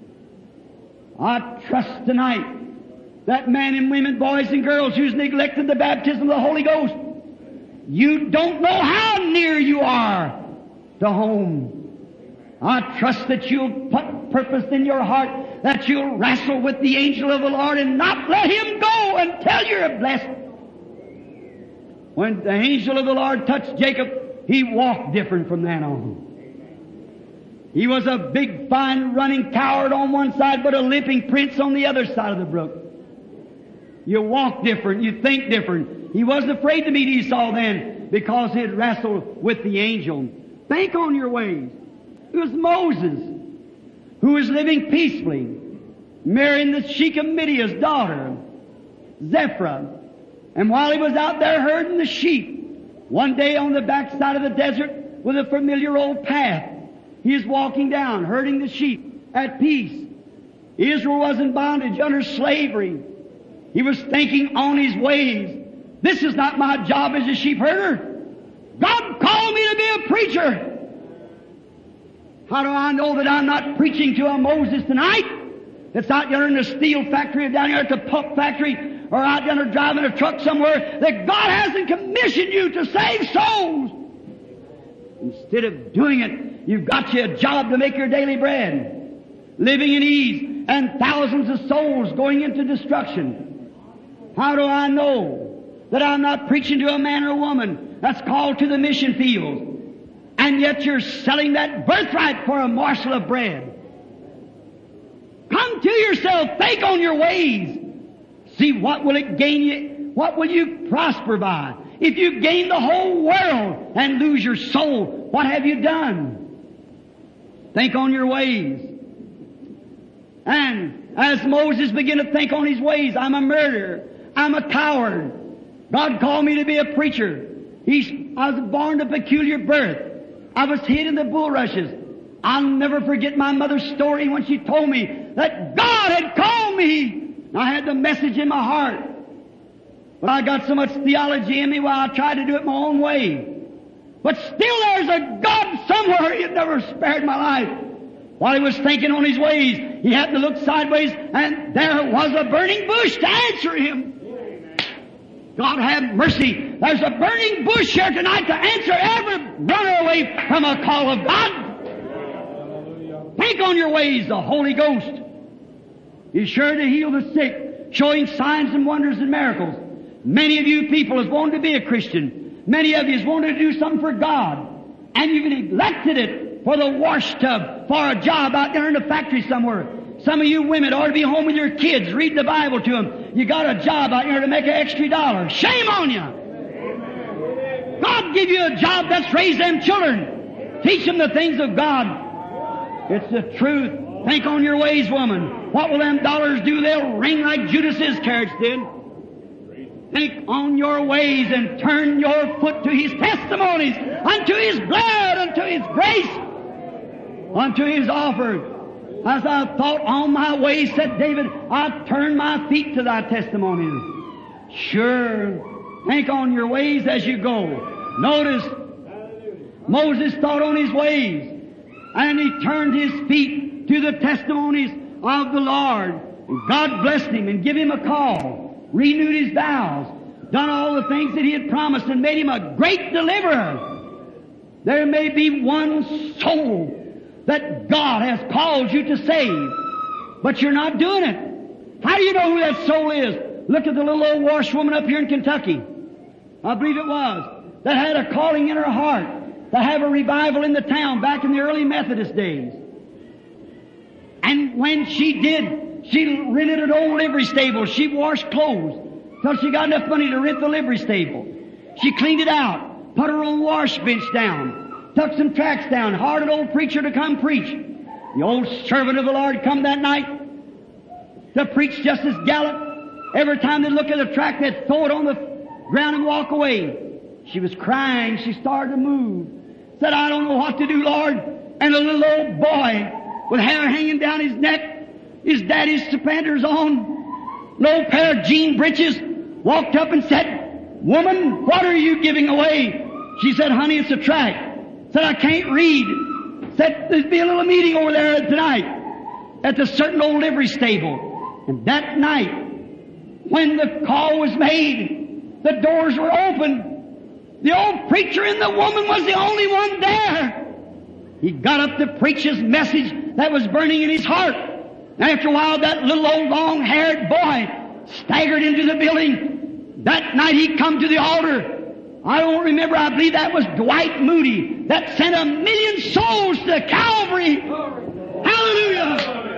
I trust tonight that men and women, boys and girls who's neglected the baptism of the Holy Ghost, you don't know how near you are to home. I trust that you'll put purpose in your heart, that you'll wrestle with the angel of the Lord and not let him go until you're blessed. When the angel of the Lord touched Jacob, he walked different from then on. He was a big, fine, running coward on one side, but a limping prince on the other side of the brook. You walk different, you think different. He wasn't afraid to meet Esau then because he had wrestled with the angel. Think on your ways. It was Moses who was living peacefully, marrying the Sheikh of Midian's daughter, Zephra. And while he was out there herding the sheep, one day on the backside of the desert with a familiar old path, he is walking down, herding the sheep at peace. Israel was in bondage under slavery. He was thinking on his ways. This is not my job as a sheep herder. God called me to be a preacher. How do I know that I'm not preaching to a Moses tonight that's out yonder in the steel factory or down here at the pulp factory or out yonder driving a truck somewhere, that God hasn't commissioned you to save souls? Instead of doing it, you've got you a job to make your daily bread, living in ease, and thousands of souls going into destruction. How do I know that I'm not preaching to a man or a woman that's called to the mission field, and yet you're selling that birthright for a morsel of bread? Come to yourself. Think on your ways. See, what will it gain you? What will you prosper by? If you gain the whole world and lose your soul, what have you done? Think on your ways. And as Moses began to think on his ways, I'm a murderer. I'm a coward. God called me to be a preacher. He's, I was born to peculiar birth. I was hid in the bulrushes. I'll never forget my mother's story when she told me that God had called me. I had the message in my heart. But I got so much theology in me while I tried to do it my own way. But still there's a God somewhere. He had never spared my life. While he was thinking on his ways, he happened to look sideways, and there was a burning bush to answer him. God have mercy. There's a burning bush here tonight to answer every runner away from a call of God. Think on your ways, the Holy Ghost. He's sure to heal the sick, showing signs and wonders and miracles. Many of you people have wanted to be a Christian. Many of you have wanted to do something for God. And you've neglected it for the wash tub, for a job out there in the factory somewhere. Some of you women ought to be home with your kids, reading the Bible to them. You got a job out there to make an extra dollar. Shame on you! God give you a job that's raised them children. Teach them the things of God. It's the truth. Think on your ways, woman. What will them dollars do? They'll ring like Judas's carriage did. Think on your ways and turn your foot to His testimonies, unto His blood, unto His grace, unto His offer. As I thought on my ways, said David, I turn my feet to Thy testimonies. Sure. Think on your ways as you go. Notice, Moses thought on his ways, and he turned his feet to the testimonies of the Lord. And God blessed him and gave him a call, renewed his vows, done all the things that he had promised, and made him a great deliverer. There may be one soul that God has called you to save, but you're not doing it. How do you know who that soul is? Look at the little old washwoman up here in Kentucky. I believe it was, that had a calling in her heart to have a revival in the town back in the early Methodist days. And when she did, she rented an old livery stable. She washed clothes till she got enough money to rent the livery stable. She cleaned it out, put her own wash bench down, took some tracts down, hired an old preacher to come preach. The old servant of the Lord come that night to preach just as gallant. Every time they'd look at the tract, they'd throw it on the ground and walk away. She was crying. She started to move. Said, I don't know what to do, Lord. And a little old boy with hair hanging down his neck, his daddy's suspenders on, an old pair of jean breeches, walked up and said, Woman, what are you giving away? She said, Honey, it's a tract. Said, I can't read. Said, there'll be a little meeting over there tonight at the certain old livery stable. And that night, when the call was made, the doors were open. The old preacher and the woman was the only one there. He got up to preach his message that was burning in his heart. And after a while, that little old long-haired boy staggered into the building. That night he come to the altar. I don't remember, I believe that was Dwight Moody that sent a million souls to Calvary. Hallelujah!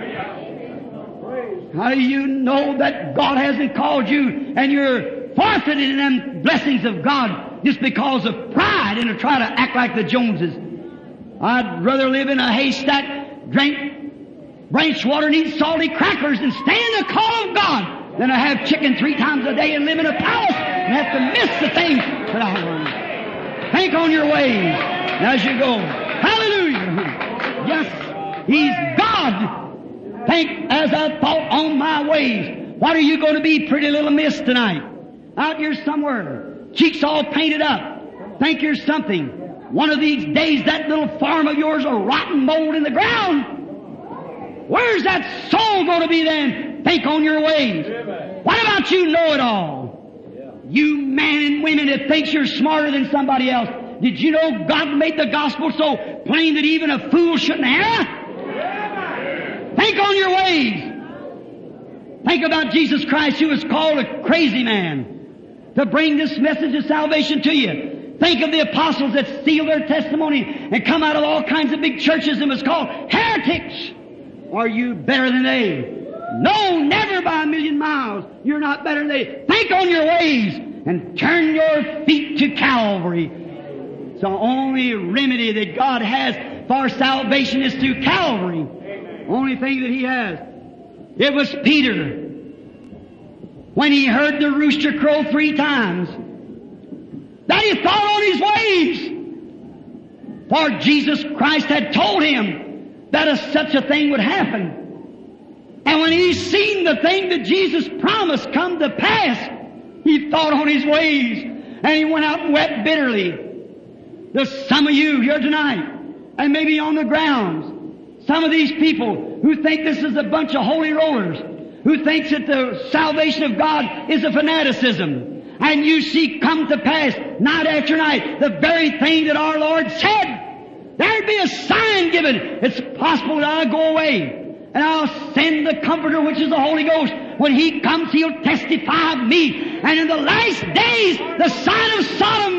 How do you know that God hasn't called you and you're forfeiting them blessings of God just because of pride and to try to act like the Joneses? I'd rather live in a haystack, drink branch water and eat salty crackers and stand in the call of God than to have chicken three times a day and live in a palace and have to miss the things that I want. Think on your ways as you go. Hallelujah! Yes, He's God. Think as I thought on my ways. What are you going to be, pretty little miss, tonight? Out here somewhere, cheeks all painted up. Think you're something. One of these days, that little farm of yours will rot and mold in the ground. Where's that soul going to be then? Think on your ways. What about you know-it-all? You men and women that thinks you're smarter than somebody else. Did you know God made the gospel so plain that even a fool shouldn't err? Think on your ways. Think about Jesus Christ, who was called a crazy man to bring this message of salvation to you. Think of the apostles that sealed their testimony and come out of all kinds of big churches and was called heretics. Are you better than they? No, never by a million miles. You're not better than they. Think on your ways and turn your feet to Calvary. It's the only remedy that God has for salvation is through Calvary. Amen. Only thing that He has. It was Peter. When he heard the rooster crow three times, that he thought on his ways. For Jesus Christ had told him that a, such a thing would happen. And when he seen the thing that Jesus promised come to pass, he thought on his ways. And he went out and wept bitterly. There's some of you here tonight, and maybe on the grounds, some of these people who think this is a bunch of holy rollers, who thinks that the salvation of God is a fanaticism. And you see come to pass, night after night, the very thing that our Lord said. There'd be a sign given. It's possible that I'll go away, and I'll send the Comforter, which is the Holy Ghost. When He comes, He'll testify of me. And in the last days, the sign of Sodom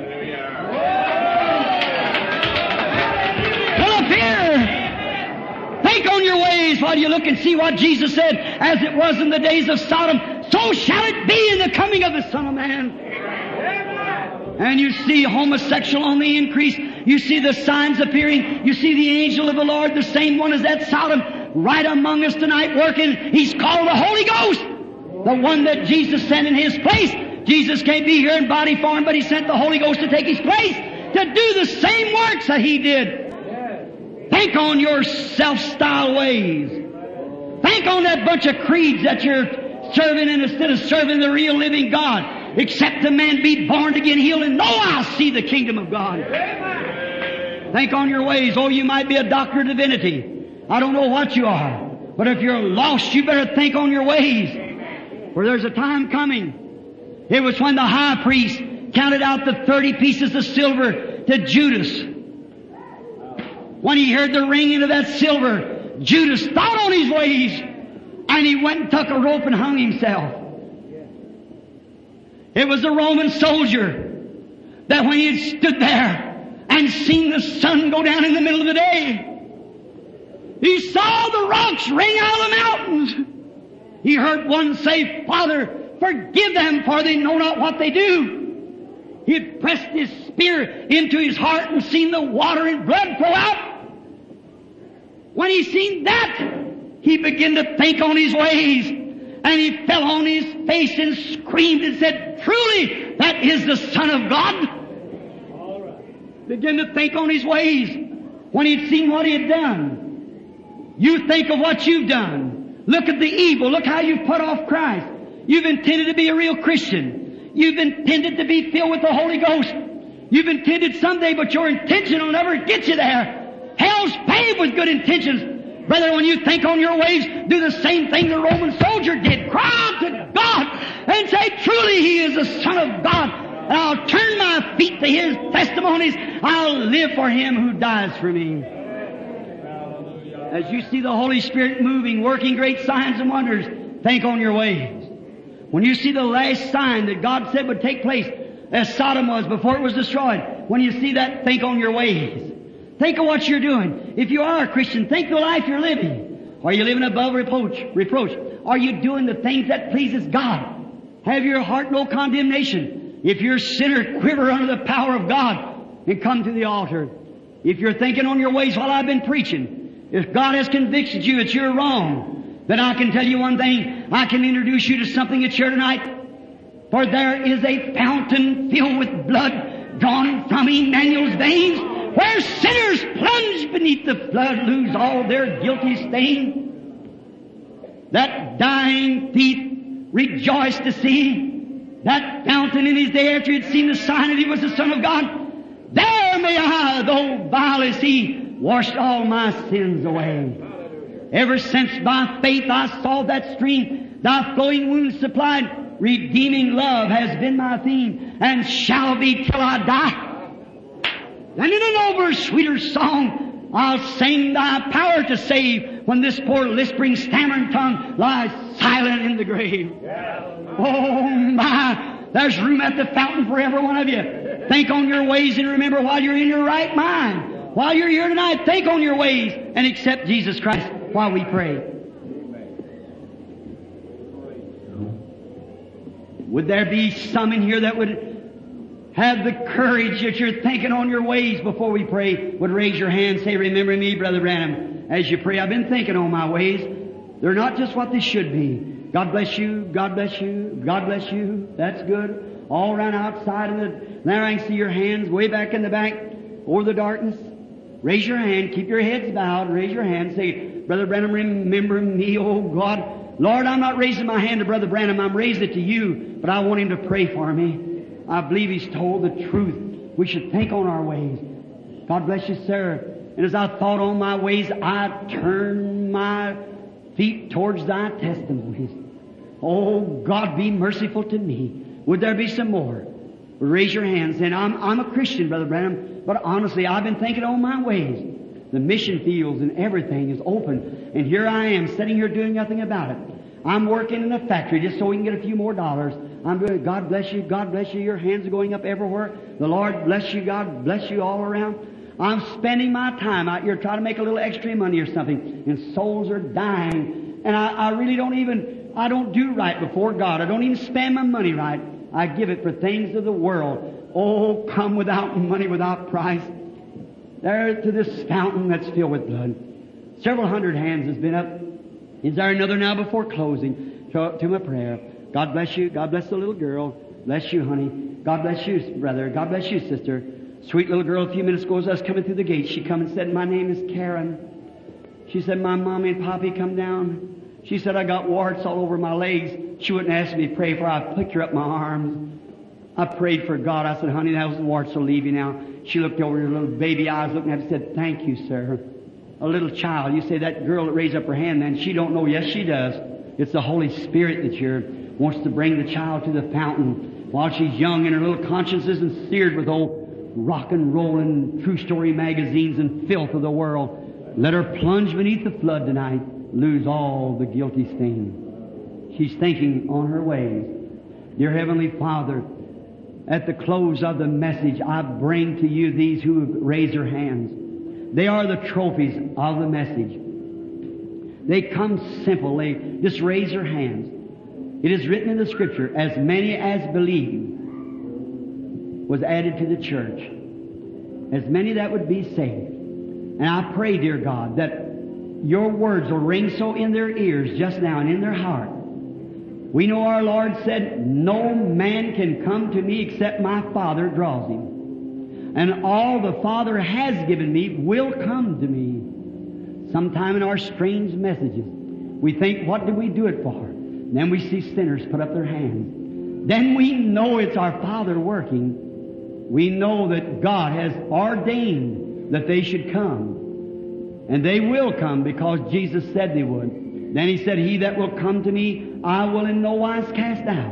will appear. Think on your ways while you look and see what Jesus said. As it was in the days of Sodom, so shall it be in the coming of the Son of Man. And you see homosexual on the increase. You see the signs appearing. You see the angel of the Lord, the same one as that Sodom, right among us tonight working. He's called the Holy Ghost, the one that Jesus sent in His place. Jesus can't be here in body form, but He sent the Holy Ghost to take His place, to do the same works that He did. Think on your self-style ways. Think on that bunch of creeds that you're serving, and instead of serving the real living God. Except a man be born again, he'll in no wise see the kingdom of God. Amen. Think on your ways. Oh, you might be a doctor of divinity. I don't know what you are. But if you're lost, you better think on your ways. For there's a time coming. It was when the high priest counted out the thirty pieces of silver to Judas. When he heard the ringing of that silver, Judas thought on his ways, and he went and took a rope and hung himself. It was a Roman soldier that when he had stood there and seen the sun go down in the middle of the day, he saw the rocks ring out of the mountains. He heard one say, Father, forgive them, for they know not what they do. He had pressed his spear into his heart and seen the water and blood flow out. When he seen that, he began to think on his ways. And he fell on his face and screamed and said, truly, that is the Son of God. All right. Begin to think on his ways. When he'd seen what he had done, you think of what you've done. Look at the evil. Look how you've put off Christ. You've intended to be a real Christian. You've intended to be filled with the Holy Ghost. You've intended someday, but your intention will never get you there. Hell's paved with good intentions. Brother, when you think on your ways, do the same thing the Roman soldier did. Cry out to God and say, truly, He is the Son of God. And I'll turn my feet to His testimonies. I'll live for Him who dies for me. As you see the Holy Spirit moving, working great signs and wonders, think on your ways. When you see the last sign that God said would take place, as Sodom was before it was destroyed, when you see that, think on your ways. Think of what you're doing. If you are a Christian, think of the life you're living. Are you living above reproach? Reproach. Are you doing the things that pleases God? Have your heart no condemnation. If you're a sinner, quiver under the power of God and come to the altar. If you're thinking on your ways while I've been preaching, if God has convicted you that you're wrong, then I can tell you one thing. I can introduce you to something that's here tonight. For there is a fountain filled with blood drawn from Emmanuel's veins, where sinners plunge beneath the flood lose all their guilty stain. That dying thief rejoiced to see that fountain in his day after he had seen the sign that he was the Son of God. There may I, though vile as he, wash all my sins away. Ever since by faith I saw that stream, thy flowing wounds supplied, redeeming love has been my theme, and shall be till I die. And in an over sweeter song, I'll sing thy power to save when this poor lisping, stammering tongue lies silent in the grave. Oh my, there's room at the fountain for every one of you. Think on your ways and remember while you're in your right mind. While you're here tonight, think on your ways and accept Jesus Christ while we pray. Would there be some in here that would have the courage that you're thinking on your ways before we pray, would raise your hand and say, remember me, Brother Branham, as you pray. I've been thinking on my ways. They're not just what they should be. God bless you, God bless you, God bless you. That's good. All around outside, and the, there I can see your hands way back in the back, over the darkness. Raise your hand, keep your heads bowed, raise your hand, say, Brother Branham, remember me, oh God. Lord, I'm not raising my hand to Brother Branham, I'm raising it to you, but I want him to pray for me. I believe he's told the truth. We should think on our ways. God bless you, sir. And as I thought on my ways, I turned my feet towards thy testimonies. Oh, God, be merciful to me. Would there be some more? Raise your hands. And I'm, I'm a Christian, Brother Branham, but honestly, I've been thinking on my ways. The mission fields and everything is open. And here I am, sitting here doing nothing about it. I'm working in a factory just so we can get a few more dollars. I'm doing, God bless you, God bless you. Your hands are going up everywhere. The Lord bless you, God bless you all around. I'm spending my time out here trying to make a little extra money or something. And souls are dying. And I, I really don't even, I don't do right before God. I don't even spend my money right. I give it for things of the world. Oh, come without money, without price. There to this fountain that's filled with blood. Several hundred hands has been up. Is there another now before closing to, to my prayer? God bless you. God bless the little girl. Bless you, honey. God bless you, brother. God bless you, sister. Sweet little girl a few minutes ago as I was coming through the gate, she come and said, my name is Karen. She said, my mommy and poppy come down. She said, I got warts all over my legs. She wouldn't ask me to pray for her. I picked her up in my arms. I prayed for God. I said, honey, those warts will leave you now. She looked over her little baby eyes, looking at me and said, thank you, sir. A little child. You say that girl that raised up her hand, then she don't know. Yes, she does. It's the Holy Spirit that here wants to bring the child to the fountain while she's young and her little conscience isn't seared with old rock and roll and true story magazines and filth of the world. Let her plunge beneath the flood tonight, lose all the guilty stain. She's thinking on her ways. Dear Heavenly Father, at the close of the message, I bring to you these who have raised their hands. They are the trophies of the message. They come simple. They just raise their hands. It is written in the Scripture, as many as believe was added to the church. As many that would be saved. And I pray, dear God, that your words will ring so in their ears just now and in their heart. We know our Lord said, no man can come to me except my Father draws him. And all the Father has given me will come to me. Sometime in our strange messages, we think, what did we do it for? And then we see sinners put up their hands. Then we know it's our Father working. We know that God has ordained that they should come. And they will come because Jesus said they would. Then He said, he that will come to me, I will in no wise cast out.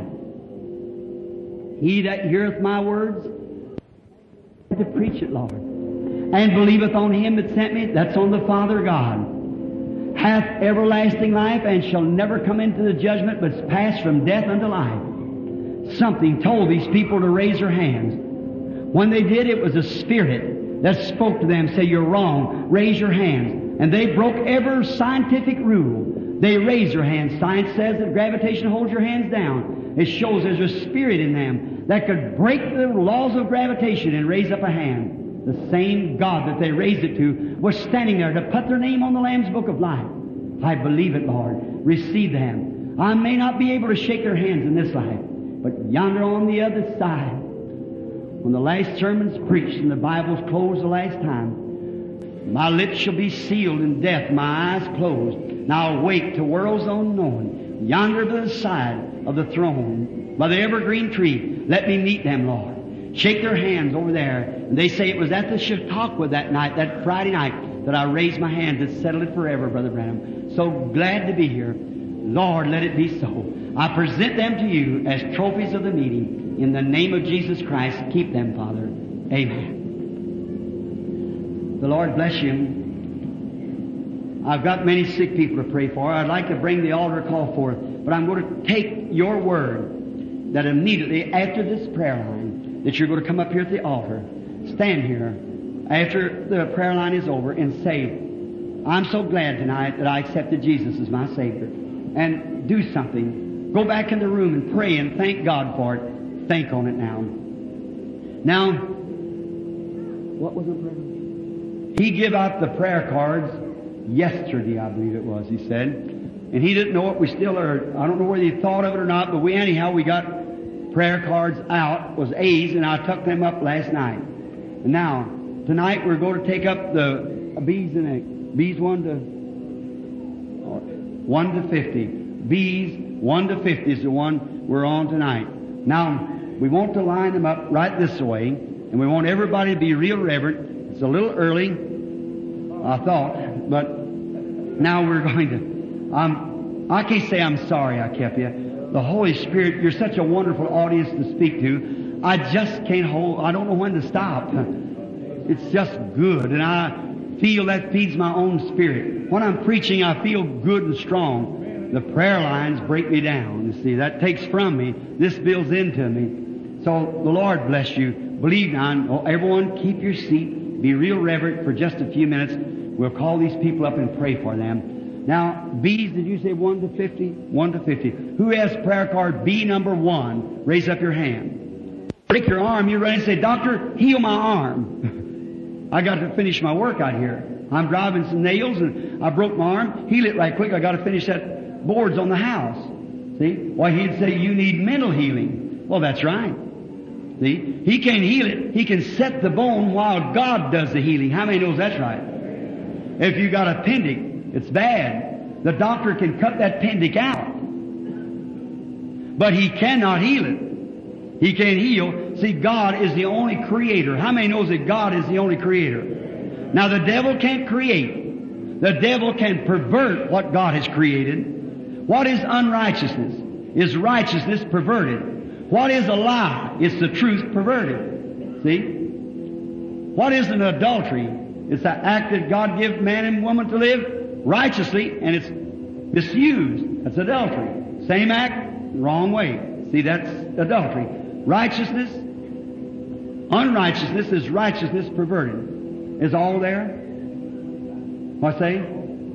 He that heareth my words, to preach it, Lord, and believeth on Him that sent me, that's on the Father God, hath everlasting life, and shall never come into the judgment, but is passed from death unto life. Something told these people to raise their hands. When they did, it was a Spirit that spoke to them, say, you're wrong, raise your hands. And they broke every scientific rule. They raised their hands. Science says that gravitation holds your hands down. It shows there's a spirit in them that could break the laws of gravitation and raise up a hand. The same God that they raised it to was standing there to put their name on the Lamb's Book of Life. I believe it, Lord. Receive them. I may not be able to shake their hands in this life, but yonder on the other side, when the last sermon's preached and the Bible's closed the last time, my lips shall be sealed in death, my eyes closed. Now I'll wait to worlds unknown, yonder by the side of the throne, by the evergreen tree. Let me meet them, Lord. Shake their hands over there. And they say it was at the Chautauqua that night, that Friday night, that I raised my hands and settled it forever, Brother Branham. So glad to be here. Lord, let it be so. I present them to you as trophies of the meeting. In the name of Jesus Christ, keep them, Father. Amen. The Lord bless you. I've got many sick people to pray for. I'd like to bring the altar call forth, but I'm going to take your word that immediately after this prayer line, that you're going to come up here at the altar, stand here after the prayer line is over and say, I'm so glad tonight that I accepted Jesus as my Savior. And do something. Go back in the room and pray and thank God for it. Think on it now. Now, what was the prayer? He gave out the prayer cards yesterday, I believe it was, he said. And he didn't know it. We still are, I don't know whether he thought of it or not, but we anyhow, we got prayer cards out, was A's, and I took them up last night. And now, tonight we're going to take up the uh, B's and A. B's one to, one to fifty. B's one to fifty is the one we're on tonight. Now, we want to line them up right this way. And we want everybody to be real reverent. It's a little early, I thought, but now we're going to, um, I can't say I'm sorry I kept you. The Holy Spirit, you're such a wonderful audience to speak to. I just can't hold, I don't know when to stop. It's just good, and I feel that feeds my own spirit. When I'm preaching, I feel good and strong. The prayer lines break me down. You see, that takes from me. This builds into me. So the Lord bless you. Believe now. Everyone, keep your seat. Be real reverent for just a few minutes. We'll call these people up and pray for them. Now, B's, did you say one to fifty? one to fifty. Who has prayer card B number one? Raise up your hand. Break your arm. You run and say, Doctor, heal my arm. I got to finish my work out here. I'm driving some nails and I broke my arm. Heal it right quick. I got to finish that boards on the house. See? Why, he'd say, you need mental healing. Well, that's right. See? He can't heal it. He can set the bone while God does the healing. How many knows that's right? If you got appendix, it's bad. The doctor can cut that appendix out. But he cannot heal it. He can't heal. See, God is the only creator. How many knows that God is the only creator? Now, the devil can't create. The devil can pervert what God has created. What is unrighteousness? Is righteousness perverted? What is a lie? It's the truth perverted. See? What is an adultery? It's the act that God gave man and woman to live righteously, and it's misused. That's adultery. Same act, wrong way. See, that's adultery. Righteousness, unrighteousness is righteousness perverted. Is all there? What I say?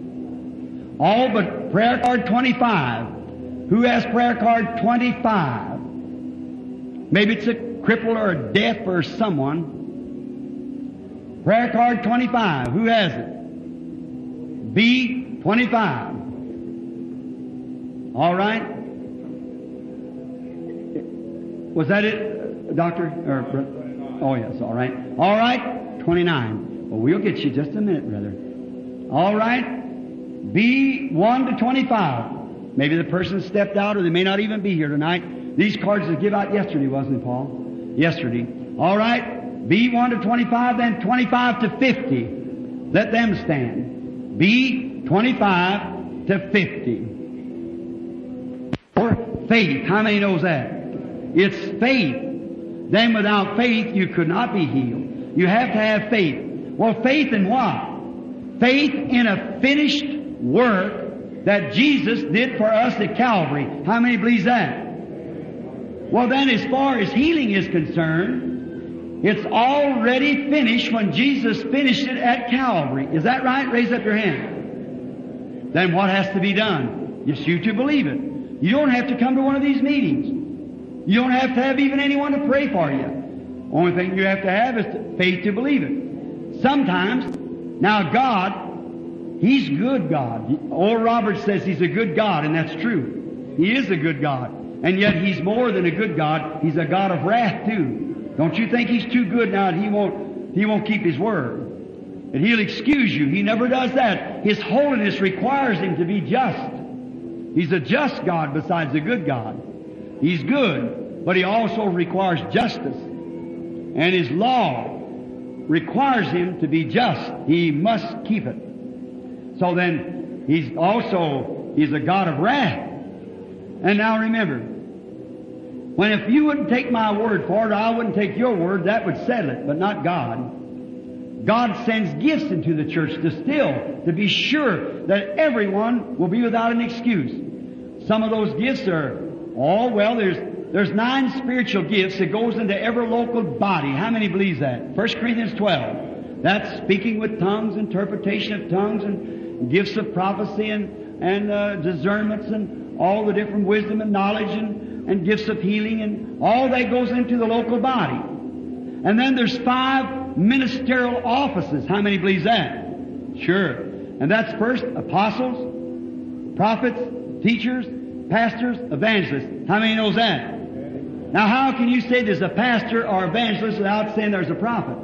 All but prayer card twenty-five. Who has prayer card twenty-five? Maybe it's a cripple or a deaf or someone. Prayer card twenty-five. Who has it? B twenty-five. All right. Was that it, Doctor? Or, oh, yes, all right. All right, twenty-nine. Well, we'll get you just a minute, brother. All right. B one to twenty-five. Maybe the person stepped out or they may not even be here tonight. These cards was given out yesterday, wasn't it, Paul? Yesterday. All right. B one to twenty-five, then twenty-five to fifty. Let them stand. B twenty-five to fifty. Or faith. How many knows that? It's faith. Then without faith, you could not be healed. You have to have faith. Well, faith in what? Faith in a finished work that Jesus did for us at Calvary. How many believes that? Well, then as far as healing is concerned, it's already finished when Jesus finished it at Calvary. Is that right? Raise up your hand. Then what has to be done? Just you to believe it. You don't have to come to one of these meetings. You don't have to have even anyone to pray for you. Only thing you have to have is faith to believe it. Sometimes, now God, He's good God. Old Robert says He's a good God, and that's true. He is a good God. And yet He's more than a good God. He's a God of wrath too. Don't you think He's too good now and He won't, He won't keep His word? And He'll excuse you. He never does that. His holiness requires Him to be just. He's a just God besides a good God. He's good, but He also requires justice. And His law requires Him to be just. He must keep it. So then, He's also, He's a God of wrath. And now remember, when if you wouldn't take my word for it, I wouldn't take your word, that would settle it, but not God. God sends gifts into the church to still, to be sure that everyone will be without an excuse. Some of those gifts are, oh, well, there's there's nine spiritual gifts that goes into every local body. How many believes that? First Corinthians twelve. That's speaking with tongues, interpretation of tongues, and gifts of prophecy, and, and uh, discernments, and all the different wisdom and knowledge, and, and gifts of healing, and all that goes into the local body. And then there's five ministerial offices. How many believes that? Sure. And that's first, apostles, prophets, teachers, pastors, evangelists. How many knows that? Now, how can you say there's a pastor or evangelist without saying there's a prophet?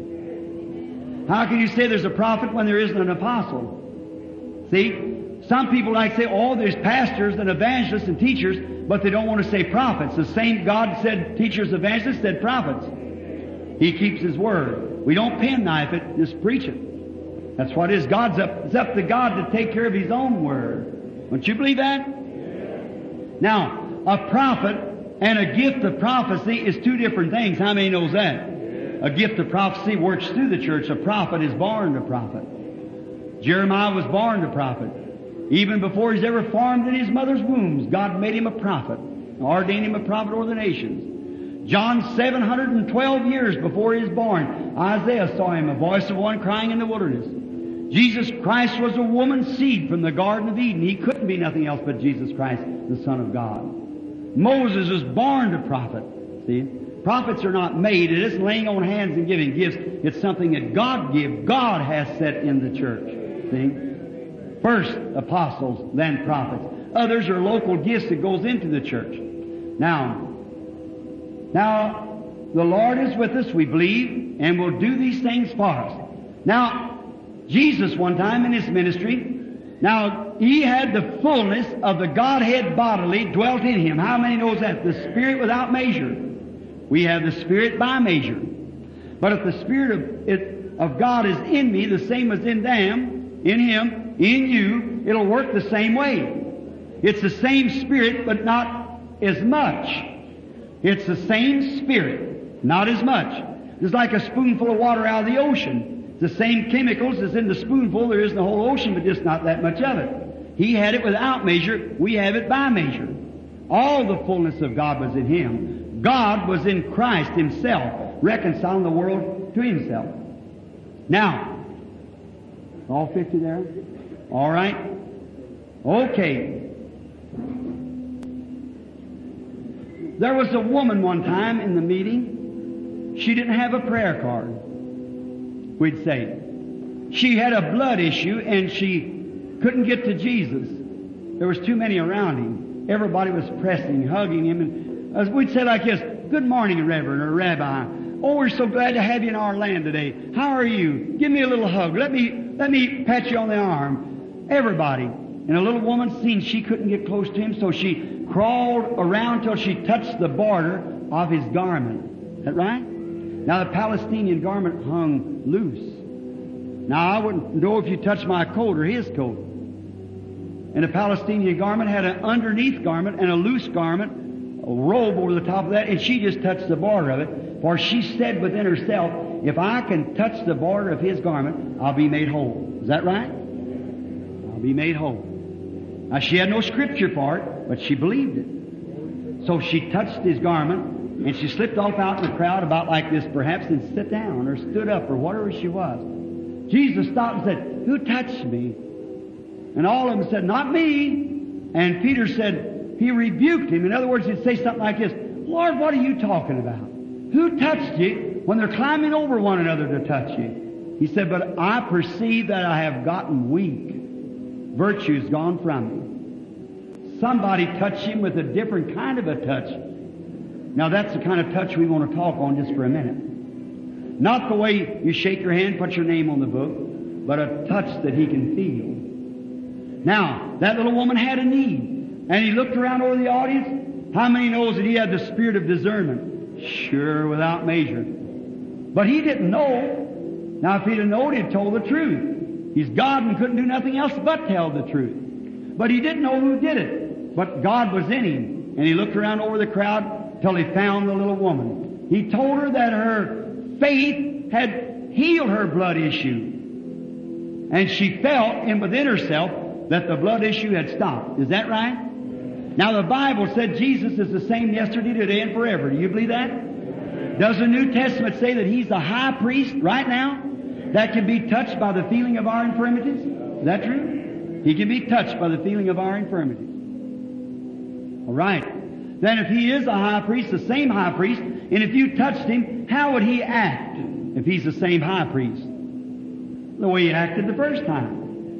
How can you say there's a prophet when there isn't an apostle? See? Some people like to say, oh, there's pastors and evangelists and teachers, but they don't want to say prophets. The same God said teachers, evangelists, said prophets. He keeps His Word. We don't penknife it, just preach it. That's what it is. God's up, it's up to God to take care of His own Word. Don't you believe that? Now, a prophet and a gift of prophecy is two different things. How many knows that? A gift of prophecy works through the church. A prophet is born a prophet. Jeremiah was born a prophet. Even before he's ever formed in his mother's womb, God made him a prophet, ordained him a prophet over the nations. John, seven hundred twelve years before he was born, Isaiah saw him, a voice of one crying in the wilderness. Jesus Christ was a woman's seed from the Garden of Eden. He couldn't be nothing else but Jesus Christ, the Son of God. Moses was born a prophet. See? Prophets are not made. It isn't laying on hands and giving gifts. It's something that God gives. God has set in the church. See? First apostles, then prophets. Others are local gifts that goes into the church. Now, now, the Lord is with us, we believe, and will do these things for us. Now, Jesus one time in His ministry, now, He had the fullness of the Godhead bodily dwelt in Him. How many knows that? The Spirit without measure. We have the Spirit by measure. But if the Spirit of, it, of God is in me, the same as in them, in Him, in you, it'll work the same way. It's the same Spirit, but not as much. It's the same Spirit, not as much. It's like a spoonful of water out of the ocean. The same chemicals as in the spoonful there is in the whole ocean, but just not that much of it. He had it without measure. We have it by measure. All the fullness of God was in Him. God was in Christ Himself, reconciling the world to Himself. Now, all fifty there? All right? Okay. There was a woman one time in the meeting. She didn't have a prayer card, we'd say. She had a blood issue and she couldn't get to Jesus. There was too many around Him. Everybody was pressing, hugging Him. And as we'd say like this, "Good morning, Reverend or Rabbi. Oh, we're so glad to have you in our land today. How are you? Give me a little hug. Let me, let me pat you on the arm." Everybody. And a little woman seen she couldn't get close to Him, so she crawled around till she touched the border of His garment. Is that right? Now the Palestinian garment hung loose. Now I wouldn't know if you touched my coat or his coat. And the Palestinian garment had an underneath garment and a loose garment, a robe over the top of that, and she just touched the border of it. For she said within herself, "If I can touch the border of his garment, I'll be made whole." Is that right? I'll be made whole. Now she had no scripture for it, but she believed it. So she touched his garment, and she slipped off out in the crowd about like this perhaps, and sat down or stood up or whatever she was. Jesus stopped and said, "Who touched me?" And all of them said, "Not me." And Peter said, he rebuked him. In other words, he'd say something like this, "Lord, what are you talking about? Who touched you when they're climbing over one another to touch you?" He said, "But I perceive that I have gotten weak. Virtue's gone from me." Somebody touched him with a different kind of a touch. Now that's the kind of touch we want to talk on just for a minute. Not the way you shake your hand, put your name on the book, but a touch that he can feel. Now, that little woman had a need, and he looked around over the audience. How many knows that he had the spirit of discernment? Sure, without measure. But he didn't know. Now, if he'd have known, he'd told the truth. He's God and couldn't do nothing else but tell the truth. But he didn't know who did it. But God was in him. And he looked around over the crowd till he found the little woman. He told her that her faith had healed her blood issue. And she felt in within herself that the blood issue had stopped. Is that right? Now the Bible said Jesus is the same yesterday, today, and forever. Do you believe that? Does the New Testament say that He's the high priest right now that can be touched by the feeling of our infirmities? Is that true? He can be touched by the feeling of our infirmities. All right. Then if He is a high priest, the same high priest, and if you touched Him, how would He act if He's the same high priest? The way He acted the first time.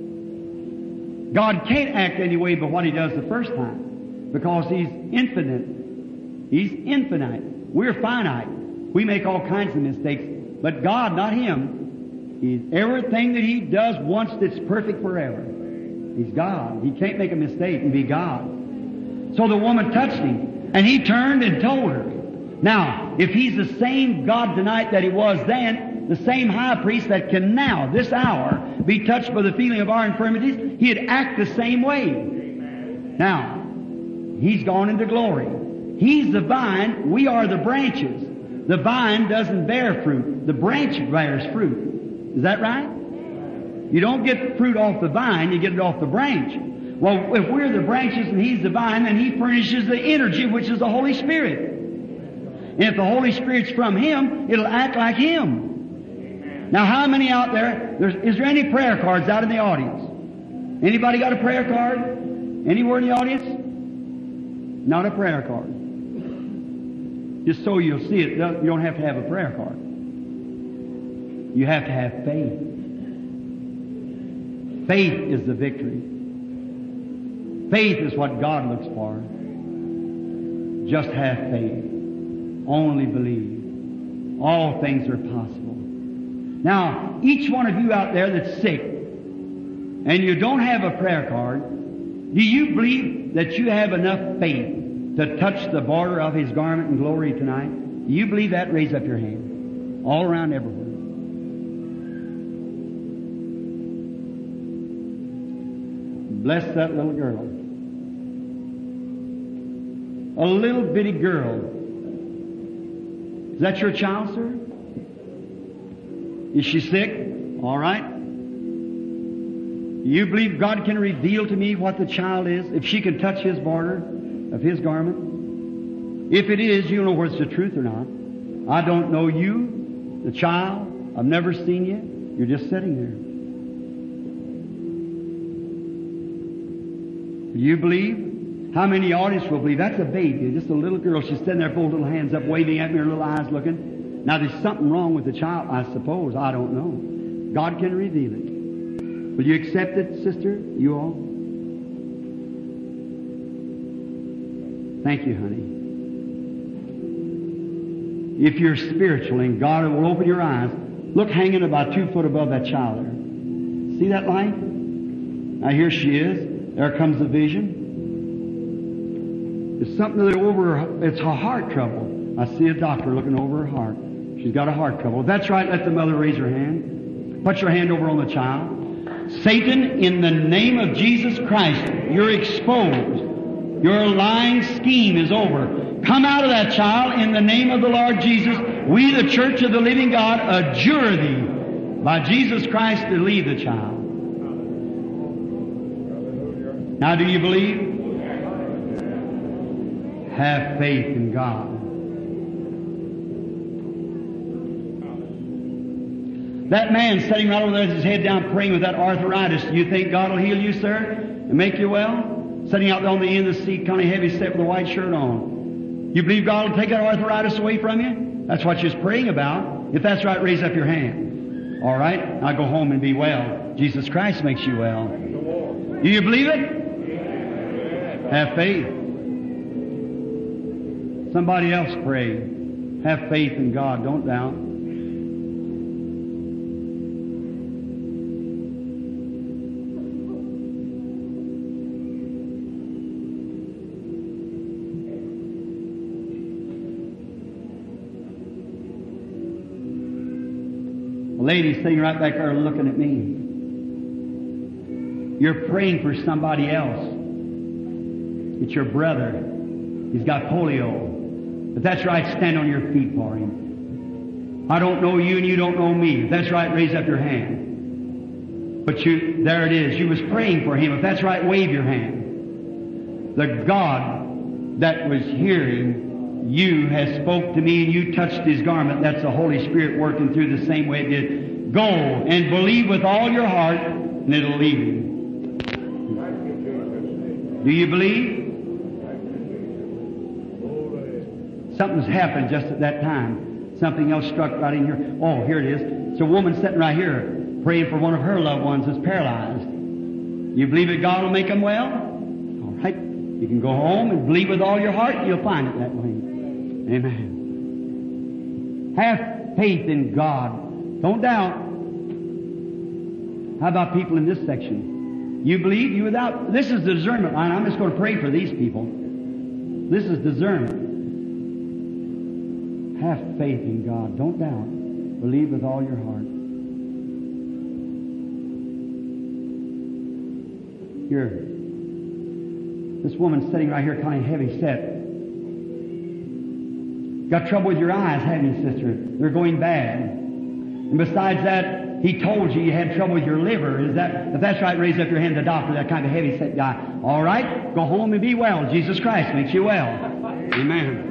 God can't act any way but what He does the first time, because He's infinite. He's infinite. We're finite. We make all kinds of mistakes, but God, not Him. He's everything that He does once, it's perfect forever. He's God. He can't make a mistake and be God. So the woman touched Him, and He turned and told her. Now, if He's the same God tonight that He was then, the same high priest that can now, this hour, be touched by the feeling of our infirmities, He'd act the same way. Now, He's gone into glory. He's the vine, we are the branches. The vine doesn't bear fruit. The branch bears fruit. Is that right? You don't get fruit off the vine, you get it off the branch. Well, if we're the branches and He's the vine, then He furnishes the energy, which is the Holy Spirit. And if the Holy Spirit's from Him, it'll act like Him. Now, how many out there, there's, is there any prayer cards out in the audience? Anybody got a prayer card? Anywhere in the audience? Not a prayer card. Just so you'll see it, you don't have to have a prayer card. You have to have faith. Faith is the victory. Faith is what God looks for. Just have faith. Only believe. All things are possible. Now, each one of you out there that's sick, and you don't have a prayer card, do you believe that you have enough faith to touch the border of His garment in glory tonight? Do you believe that? Raise up your hand. All around everywhere. Bless that little girl. A little bitty girl. Is that your child, sir? Is she sick? All right. You believe God can reveal to me what the child is? If she can touch His border of His garment? If it is, you know whether it's the truth or not. I don't know you, the child. I've never seen you. You're just sitting there. You believe? How many in the audience will believe? That's a baby, just a little girl. She's sitting there, both little hands up, waving at me, her little eyes looking. Now, there's something wrong with the child, I suppose. I don't know. God can reveal it. Will you accept it, sister? You all? Thank you, honey. If you're spiritual and God will open your eyes, look hanging about two foot above that child there. See that light? Now here she is. There comes the vision. There's something that over her, it's her heart trouble. I see a doctor looking over her heart. She's got a heart trouble. If that's right, let the mother raise her hand. Put your hand over on the child. Satan, in the name of Jesus Christ, you're exposed. Your lying scheme is over. Come out of that child in the name of the Lord Jesus. We, the Church of the Living God, adjure thee by Jesus Christ to leave the child. Now, do you believe? Have faith in God. That man sitting right over there with his head down praying with that arthritis, do you think God will heal you, sir, and make you well? Sitting out there on the end of the seat, kind of heavy set with a white shirt on. You believe God will take that arthritis away from you? That's what you're praying about. If that's right, raise up your hand. All right? Now go home and be well. Jesus Christ makes you well. Do you believe it? Have faith. Somebody else pray. Have faith in God. Don't doubt. A lady sitting right back there looking at me. You're praying for somebody else. It's your brother. He's got polio. If that's right, stand on your feet for him. I don't know you and you don't know me. If that's right, raise up your hand. But you, there it is. You was praying for him. If that's right, wave your hand. The God that was hearing you has spoke to me and you touched His garment. That's the Holy Spirit working through the same way it did. Go and believe with all your heart and it'll leave you. Do you believe? Something's happened just at that time. Something else struck right in here. Oh, here it is. It's a woman sitting right here praying for one of her loved ones that's paralyzed. You believe that God will make them well? All right. You can go home and believe with all your heart. You'll find it that way. Amen. Have faith in God. Don't doubt. How about people in this section? You believe? You without? This is the discernment line. I'm just going to pray for these people. This is discernment. Have faith in God. Don't doubt. Believe with all your heart. Here. This woman's sitting right here kind of heavy set. Got trouble with your eyes, haven't you, sister? They're going bad. And besides that, he told you you had trouble with your liver. Is that, if that's right, raise up your hand to the doctor, that kind of heavy set guy. All right, go home and be well. Jesus Christ makes you well. Amen.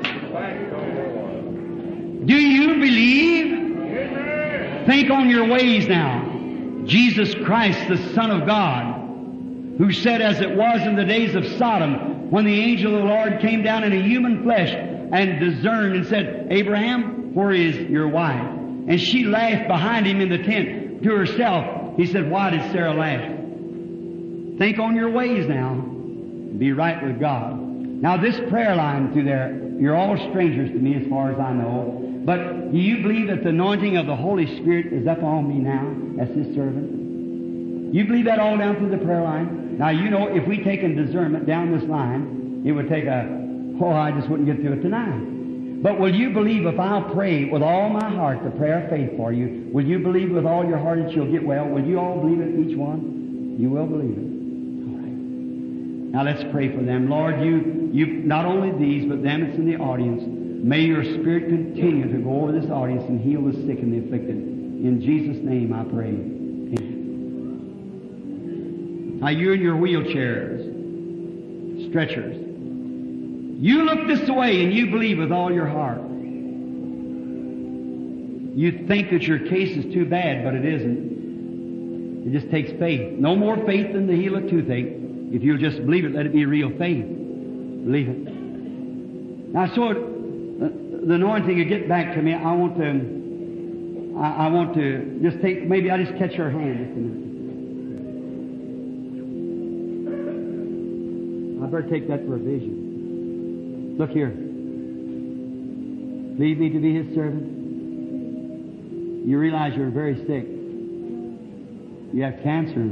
Do you believe? Think on your ways now. Jesus Christ, the Son of God, who said, as it was in the days of Sodom, when the angel of the Lord came down in a human flesh and discerned and said, Abraham, where is your wife? And she laughed behind him in the tent to herself. He said, why did Sarah laugh? Think on your ways now. Be right with God. Now this prayer line through there, you're all strangers to me as far as I know. But do you believe that the anointing of the Holy Spirit is up on me now as His servant? You believe that all down through the prayer line? Now you know if we take in discernment down this line, it would take a, oh, I just wouldn't get through it tonight. But will you believe if I'll pray with all my heart the prayer of faith for you, will you believe with all your heart that you'll get well? Will you all believe it, each one? You will believe it. All right. Now let's pray for them. Lord, you, you, not only these, but them that's in the audience, may your Spirit continue to go over this audience and heal the sick and the afflicted. In Jesus' name I pray. Amen. Now you in your wheelchairs, stretchers, you look this way and you believe with all your heart. You think that your case is too bad, but it isn't. It just takes faith. No more faith than to heal a toothache. If you'll just believe it, let it be real faith. Believe it. Now, so the anointing will get back to me. I want to, I, I want to just take, maybe I just catch her hand just a minute. I better take that for a vision. Look here. Leave me to be His servant. You realize you're very sick. You have cancer.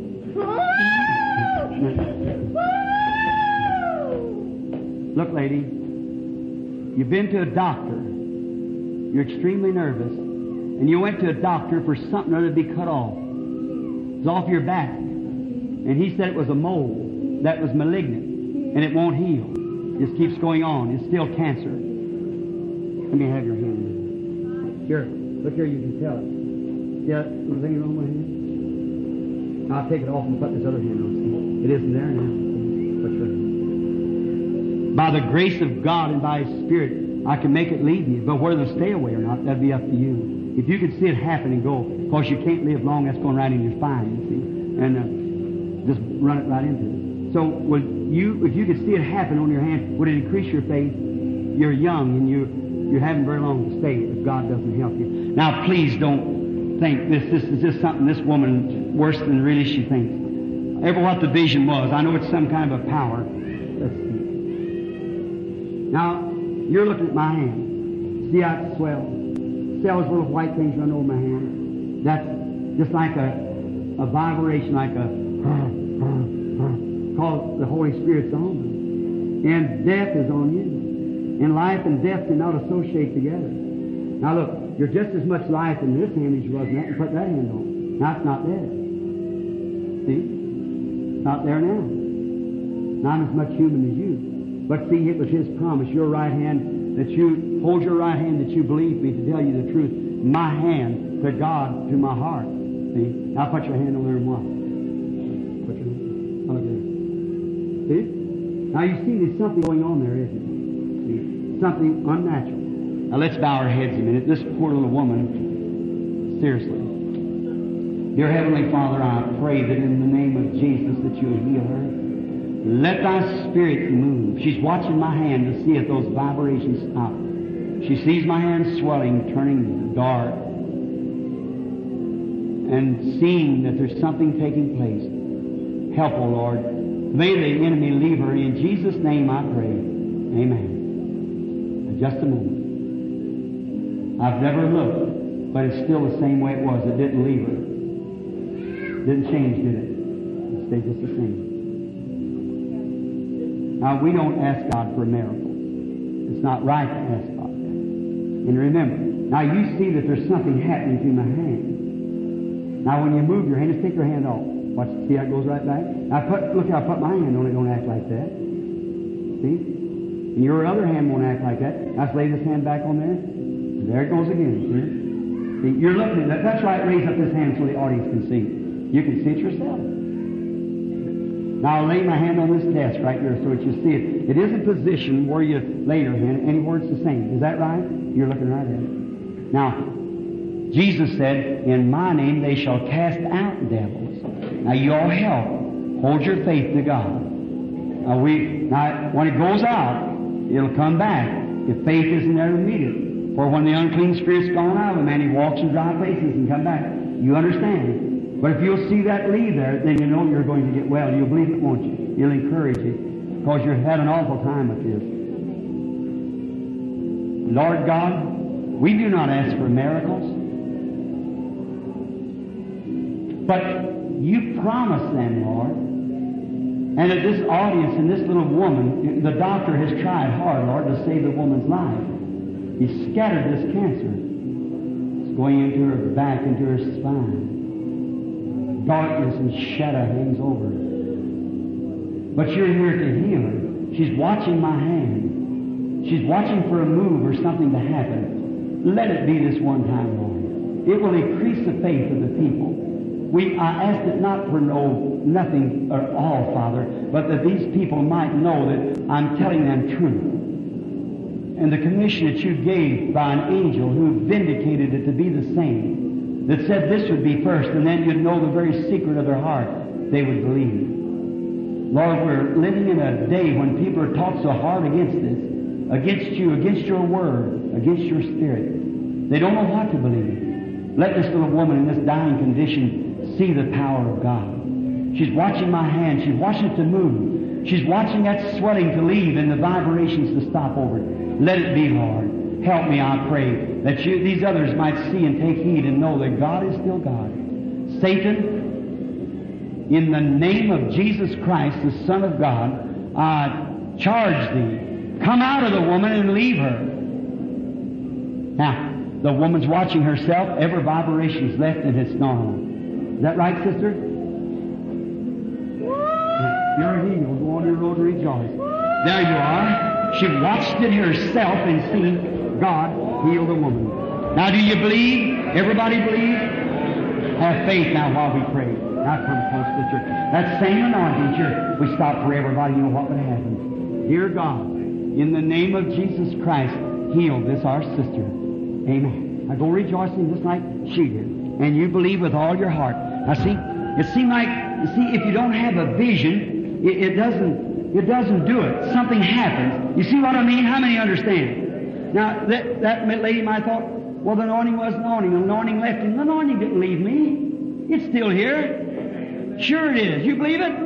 Look, lady, you've been to a doctor. You're extremely nervous. And you went to a doctor for something or other to be cut off. It's off your back. And he said it was a mole that was malignant. And it won't heal. It just keeps going on. It's still cancer. Let me have your hand. Here. Look here, you can tell it. Yeah, anything wrong with my hand? I'll take it off and put this other hand on. It isn't there now. Put your hand. By the grace of God and by His Spirit, I can make it leave me. But whether to stay away or not, that'd be up to you. If you could see it happen and go, of course you can't live long, that's going right in your spine, you see. And uh, just run it right into it. So would you, if you could see it happen on your hand, would it increase your faith? You're young and you, you haven't very long to stay if God doesn't help you. Now please don't think this, this is just something this woman worse than really she thinks. Ever what the vision was. I know it's some kind of a power. Let's see. Now, you're looking at my hand. See how it swells? See how those little white things run over my hand? That's just like a, a vibration, like a because the Holy Spirit's on me. And death is on you. And life and death cannot associate together. Now look, you're just as much life in this hand as you was in that, and put that hand on. Now it's not there. See? It's not there now. Not as much human as you. But see, it was His promise, your right hand, that you hold your right hand, that you believe me to tell you the truth. My hand to God, to my heart. See? Now put your hand on there and watch. Put your hand. Look there. See? Now you see there's something going on there, isn't there? See? Something unnatural. Now let's bow our heads a minute. This poor little woman, seriously. Dear Heavenly Father, I pray that in the name of Jesus that you will heal her. Let thy Spirit move. She's watching my hand to see if those vibrations stop. She sees my hand swelling, turning dark, and seeing that there's something taking place. Help, O Lord. May the enemy leave her. In Jesus' name I pray. Amen. Just a moment. I've never looked, but it's still the same way it was. It didn't leave her. Didn't change, did it? It stayed just the same. Now, we don't ask God for a miracle. It's not right to ask God that. And remember, now you see that there's something happening to my hand. Now when you move your hand, just take your hand off. Watch, see how it goes right back? Now put, look how I put my hand on it, don't act like that. See? And your other hand won't act like that. Now let's lay this hand back on there. There it goes again. See? See, you're looking at that. That's right, raise up this hand so the audience can see. You can see it yourself. Now I'll lay my hand on this desk right here so that you see it. It is a position where you lay your hand, anywhere it's the same. Is that right? You're looking right at it. Now, Jesus said, in my name they shall cast out devils. Now you all help. Hold your faith to God. Now, we, now when it goes out, it'll come back. If faith isn't there, immediately. For when the unclean spirit's gone out of a man, he walks in dry places and come back. You understand? But if you'll see that leave there, then you know you're going to get well. You'll believe it, won't you? You'll encourage it, because you've had an awful time with this. Lord God, we do not ask for miracles, but you promise them, Lord. And at this audience and this little woman, the doctor has tried hard, Lord, to save the woman's life. He scattered this cancer. It's going into her back, into her spine. Darkness and shadow hangs over her. But you're here to heal her. She's watching my hand. She's watching for a move or something to happen. Let it be this one time, Lord. It will increase the faith of the people. We, I asked it not for no, nothing at all, Father, but that these people might know that I'm telling them truth. And the commission that you gave by an angel who vindicated it to be the same, that said this would be first, and then you'd know the very secret of their heart, they would believe. Lord, we're living in a day when people are taught so hard against this, against you, against your word, against your spirit. They don't know what to believe. Let this little woman in this dying condition see the power of God. She's watching my hand. She's watching it to move. She's watching that swelling to leave and the vibrations to stop over it. Let it be, Lord. Help me, I pray, that you, these others might see and take heed and know that God is still God. Satan, in the name of Jesus Christ, the Son of God, I charge thee, come out of the woman and leave her. Now, the woman's watching herself. Every vibration's left and it's normal. Is that right, sister? You're healed. Go on your road to rejoice. There you are. She watched it herself and seen God heal the woman. Now, do you believe? Everybody believe? Have faith now while we pray. Now come close, sister. That same anointing, sure. We stop for everybody, you know what would happen. Dear God, in the name of Jesus Christ, heal this our sister. Amen. Now go rejoicing just like she did. And you believe with all your heart. Now see, it seems like, you see, if you don't have a vision, it, it doesn't, it doesn't do it. Something happens. You see what I mean? How many understand? Now, that, that lady might have thought, well, the anointing was an anointing. The anointing left him. The anointing didn't leave me. It's still here. Sure it is. You believe it?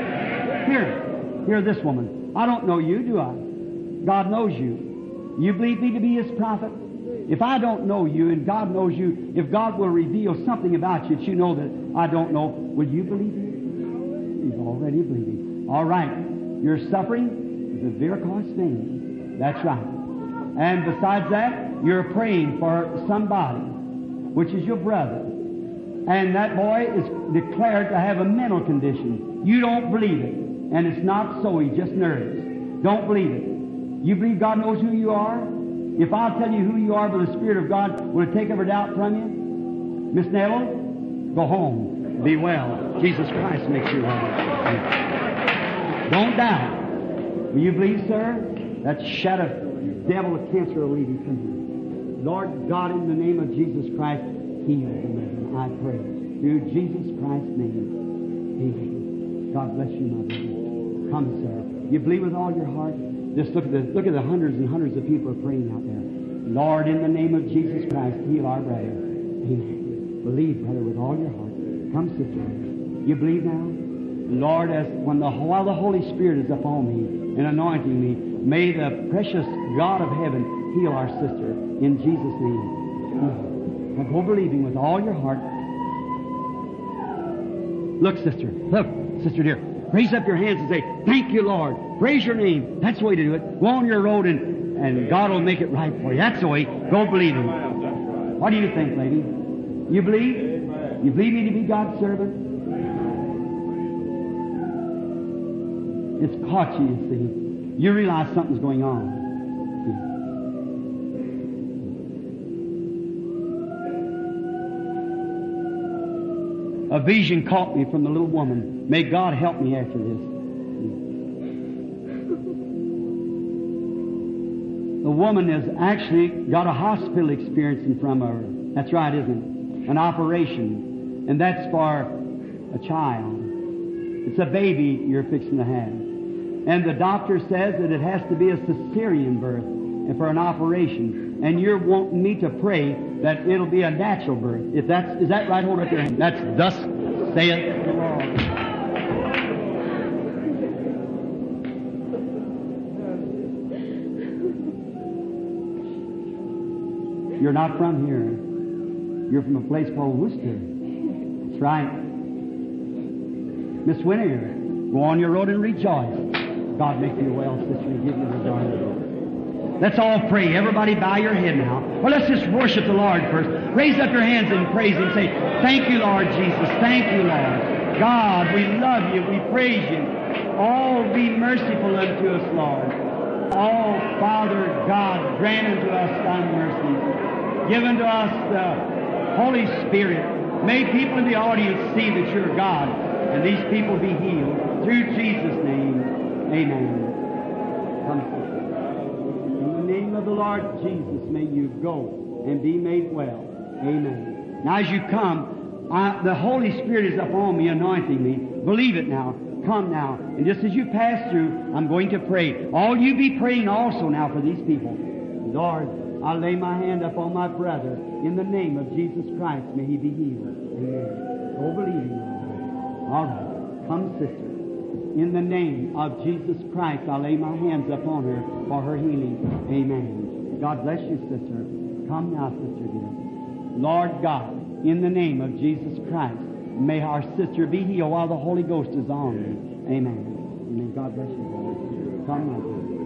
Here. Here, this woman. I don't know you, do I? God knows you. You believe me to be His prophet? If I don't know you and God knows you, if God will reveal something about you that you know that I don't know, will you believe me? He's already believing. All right. You're suffering with a varicose vein. That's right. And besides that, you're praying for somebody, which is your brother. And that boy is declared to have a mental condition. You don't believe it. And it's not so. He's just nervous. Don't believe it. You believe God knows who you are? If I'll tell you who you are by the Spirit of God, will it take every doubt from you? Miss Neville, go home. Be well. Jesus Christ makes you well. Don't doubt. Will you believe, sir? That shadow devil of cancer will leave you from here. Lord God, in the name of Jesus Christ, heal the man, I pray. Through Jesus Christ's name. Amen. God bless you, my brother. Come, sir. You believe with all your heart? Just look at the look at the hundreds and hundreds of people are praying out there. Lord, in the name of Jesus Christ, heal our brother. Amen. Believe, brother, with all your heart. Come, sister. You believe now? Lord, as when the while the Holy Spirit is upon me and anointing me, may the precious God of heaven heal our sister in Jesus' name. Now go believing with all your heart. Look, sister. Look, sister dear. Raise up your hands and say, thank you, Lord. Praise your name. That's the way to do it. Go on your road and And God will make it right for you. That's the way. Go believe Him. What do you think, lady? You believe? You believe me to be God's servant? It's caught you, you see. You realize something's going on. A vision caught me from the little woman. May God help me after this. The woman has actually got a hospital experience in front of her. That's right, isn't it? An operation. And that's for a child. It's a baby you're fixing to have. And the doctor says that it has to be a cesarean birth and for an operation. And you're wanting me to pray that it'll be a natural birth. If that's, is that right? Hold up your hand. That's thus saith the Lord. You're not from here. You're from a place called Worcester. That's right. Miss Winnegar, go on your road and rejoice. God make you well, sister, and give you the garden. Let's all pray. Everybody bow your head now. Well, let's just worship the Lord first. Raise up your hands and praise Him. Say, thank you, Lord Jesus. Thank you, Lord. God, we love you. We praise you. Oh, be merciful unto us, Lord. Oh, Father God, grant unto us thy mercy. Give unto us the Holy Spirit. May people in the audience see that you're God, and these people be healed. Through Jesus' name, amen. Come, in the name of the Lord Jesus, may you go and be made well. Amen. Now as you come, I, the Holy Spirit is upon me, anointing me. Believe it now. Come now. And just as you pass through, I'm going to pray. All you be praying also now for these people. Lord, I lay my hand upon my brother. In the name of Jesus Christ, may he be healed. Amen. Oh, believe me. All right. Come, sister. In the name of Jesus Christ, I lay my hands upon her for her healing. Amen. God bless you, sister. Come now, sister dear. Lord God, in the name of Jesus Christ, may our sister be healed while the Holy Ghost is on me. Amen. Amen. God bless you, brother. Come now.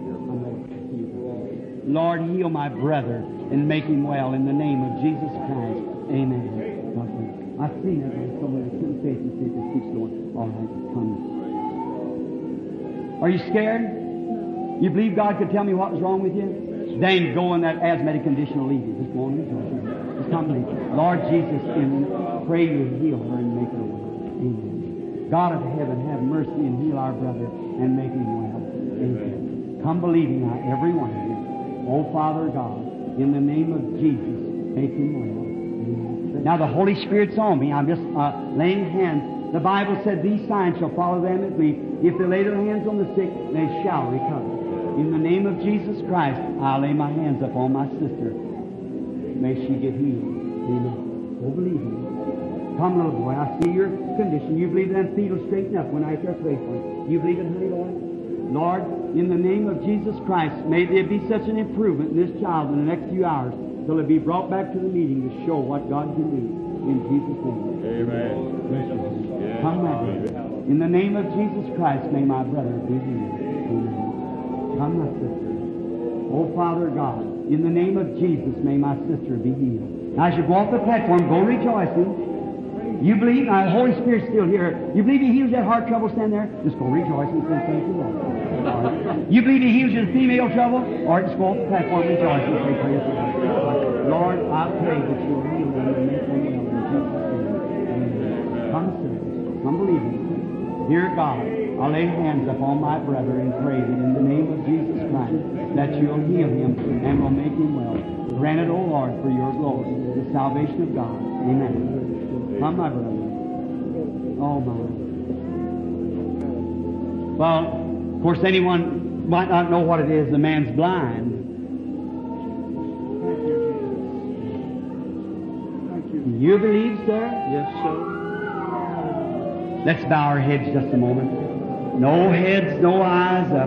Lord, heal my brother and make him well in the name of Jesus Christ. Amen. God bless you. I've seen it on somewhere. I couldn't say it and see if it keeps going. All right, come. Are you scared? You believe God could tell me what was wrong with you? Then go in that asthmatic condition will leave you. Just go on and rejoice. Just come to me. Lord Jesus, in pray you heal her and make her well. Amen. God of heaven, have mercy and heal our brother and make him well. Amen. Come believing now, every one of you. Oh, Father God, in the name of Jesus, make him well. Amen. Now the Holy Spirit's on me. I'm just uh, laying hands. The Bible said, these signs shall follow them that believe. If they lay their hands on the sick, they shall recover. In the name of Jesus Christ, I lay my hands upon my sister. May she get healed. Amen. Oh, believe me. Come, little boy, I see your condition. You believe that feet will straighten up when I pray for you. You believe it, honey, Lord? Lord, in the name of Jesus Christ, may there be such an improvement in this child in the next few hours till it be brought back to the meeting to show what God can do. In Jesus' name. Amen. Come, my brother. In the name of Jesus Christ, may my brother be healed. Amen. Come, my sister. Oh, Father God, in the name of Jesus, may my sister be healed. Now, as you go off the platform, go rejoicing. You believe? Now, the Holy Spirit's still here. You believe He heals that heart trouble? Stand there. Just go rejoicing and say, thank you, Lord. Right. You believe He heals your female trouble? Or just go off the platform rejoicing and say, praise the Lord. Lord, I pray that you'll heal them and make them well in Jesus' name. Come, sir. Come believing. Dear God, I lay hands upon my brother and pray that in the name of Jesus Christ that you'll heal him and will make him well. Grant it, O Lord, for your glory, the salvation of God. Amen. Come, my brother. Oh, my. Well, of course, anyone might not know what it is. The man's blind. You believe, sir? Yes, sir. Let's bow our heads just a moment. No heads, no eyes up.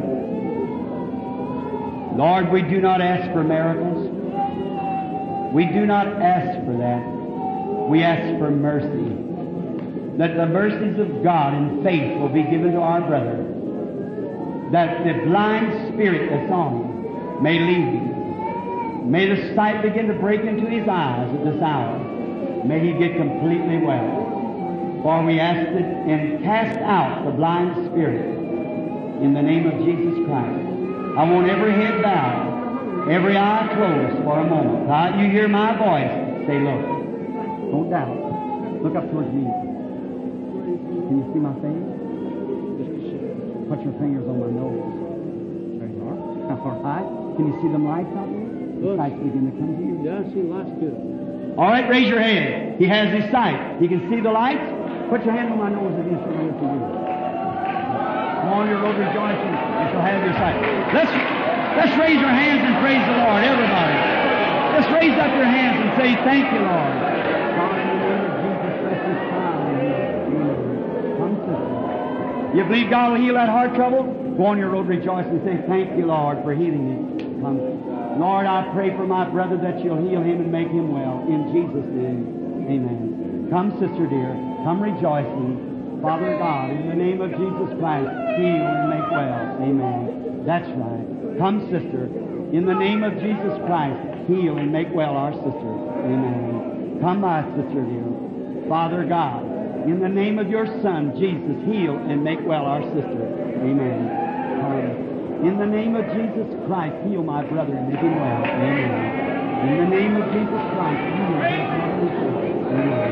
Lord, we do not ask for miracles. We do not ask for that. We ask for mercy. That the mercies of God and faith will be given to our brother. That the blind spirit that's on him may leave him. May the sight begin to break into his eyes at this hour. May he get completely well. For we ask it and cast out the blind spirit in the name of Jesus Christ. I want every head bowed, every eye closed for a moment. Now you hear my voice. Say, look. Don't doubt. Look up towards me. Can you see my face? Put your fingers on my nose. There you are. All right. Can you see them lights out there? The sights begin to come to you. Yeah, I see lights too. All right, raise your hand. He has his sight. He can see the lights. Put your hand on my nose against the way to you. Come on, your road rejoicing. You shall have your sight. Let's let's raise your hands and praise the Lord, everybody. Let's raise up your hands and say, thank you, Lord. God, in the name of Jesus, bless this child. Come, sister. You believe God will heal that heart trouble? Go on your road rejoicing and say, thank you, Lord, for healing it. Come. Lord, I pray for my brother that you'll heal him and make him well. In Jesus' name, amen. Come, sister dear. Come rejoicing. Father God, in the name of Jesus Christ, heal and make well. Amen. That's right. Come, sister. In the name of Jesus Christ, heal and make well our sister. Amen. Come, my sister dear. Father God, in the name of your Son, Jesus, heal and make well our sister. Amen. Come. In the name of Jesus Christ, heal my brother and make him well. Amen. In the name of Jesus Christ, heal his mother. Amen.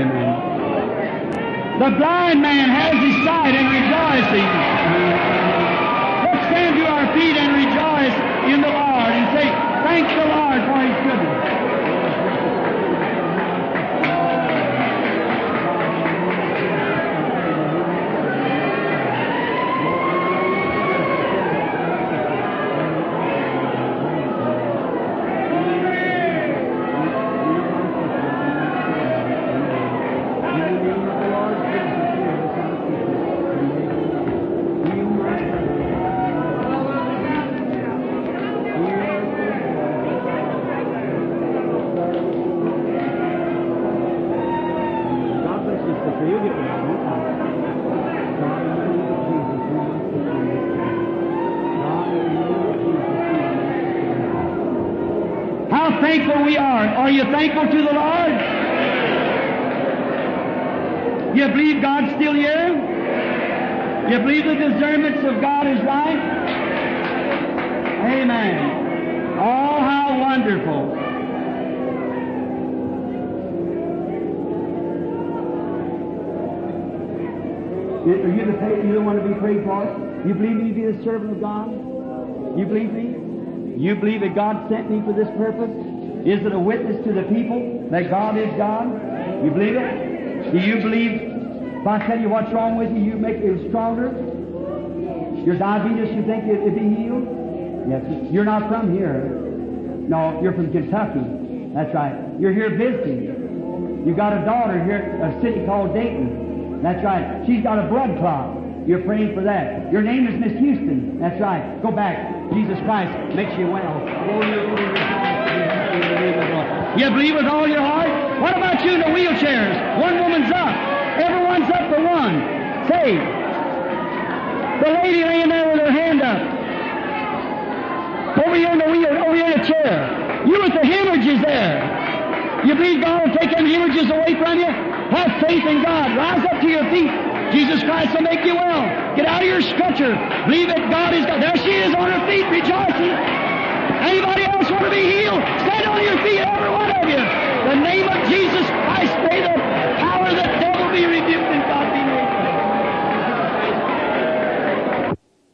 Amen. The blind man has his sight and rejoicing. Let's stand to our feet and rejoice in the Lord and say, thank the Lord for his goodness. Thankful we are. Are you thankful to the Lord? You believe God's still here? You believe the discernments of God is right? Amen. Oh, how wonderful. Are you the pay, you don't want to be prayed for? You believe me to be the servant of God? You believe me? You believe that God sent me for this purpose? Is it a witness to the people that God is God? You believe it? Do you believe if I tell you what's wrong with you, you make it stronger? Your diabetes, you think it'd be healed? Yes. You're not from here. No, you're from Kentucky. That's right. You're here visiting. You got a daughter here at a city called Dayton. That's right. She's got a blood clot. You're praying for that. Your name is Miss Houston. That's right. Go back. Jesus Christ makes you well. You believe with all your heart? What about you in the wheelchairs? One woman's up. Everyone's up for one. Say, the lady laying there with her hand up. Over here in the wheel, over here in the chair. You with the hemorrhages there. You believe God will take them hemorrhages away from you? Have faith in God. Rise up to your feet. Jesus Christ will make you well. Get out of your stretcher. Believe that God is God. There she is on her feet, rejoicing. Anybody else want to be healed? Stand on your feet, every one of you. The name of Jesus Christ, may the power of the devil be rebuked.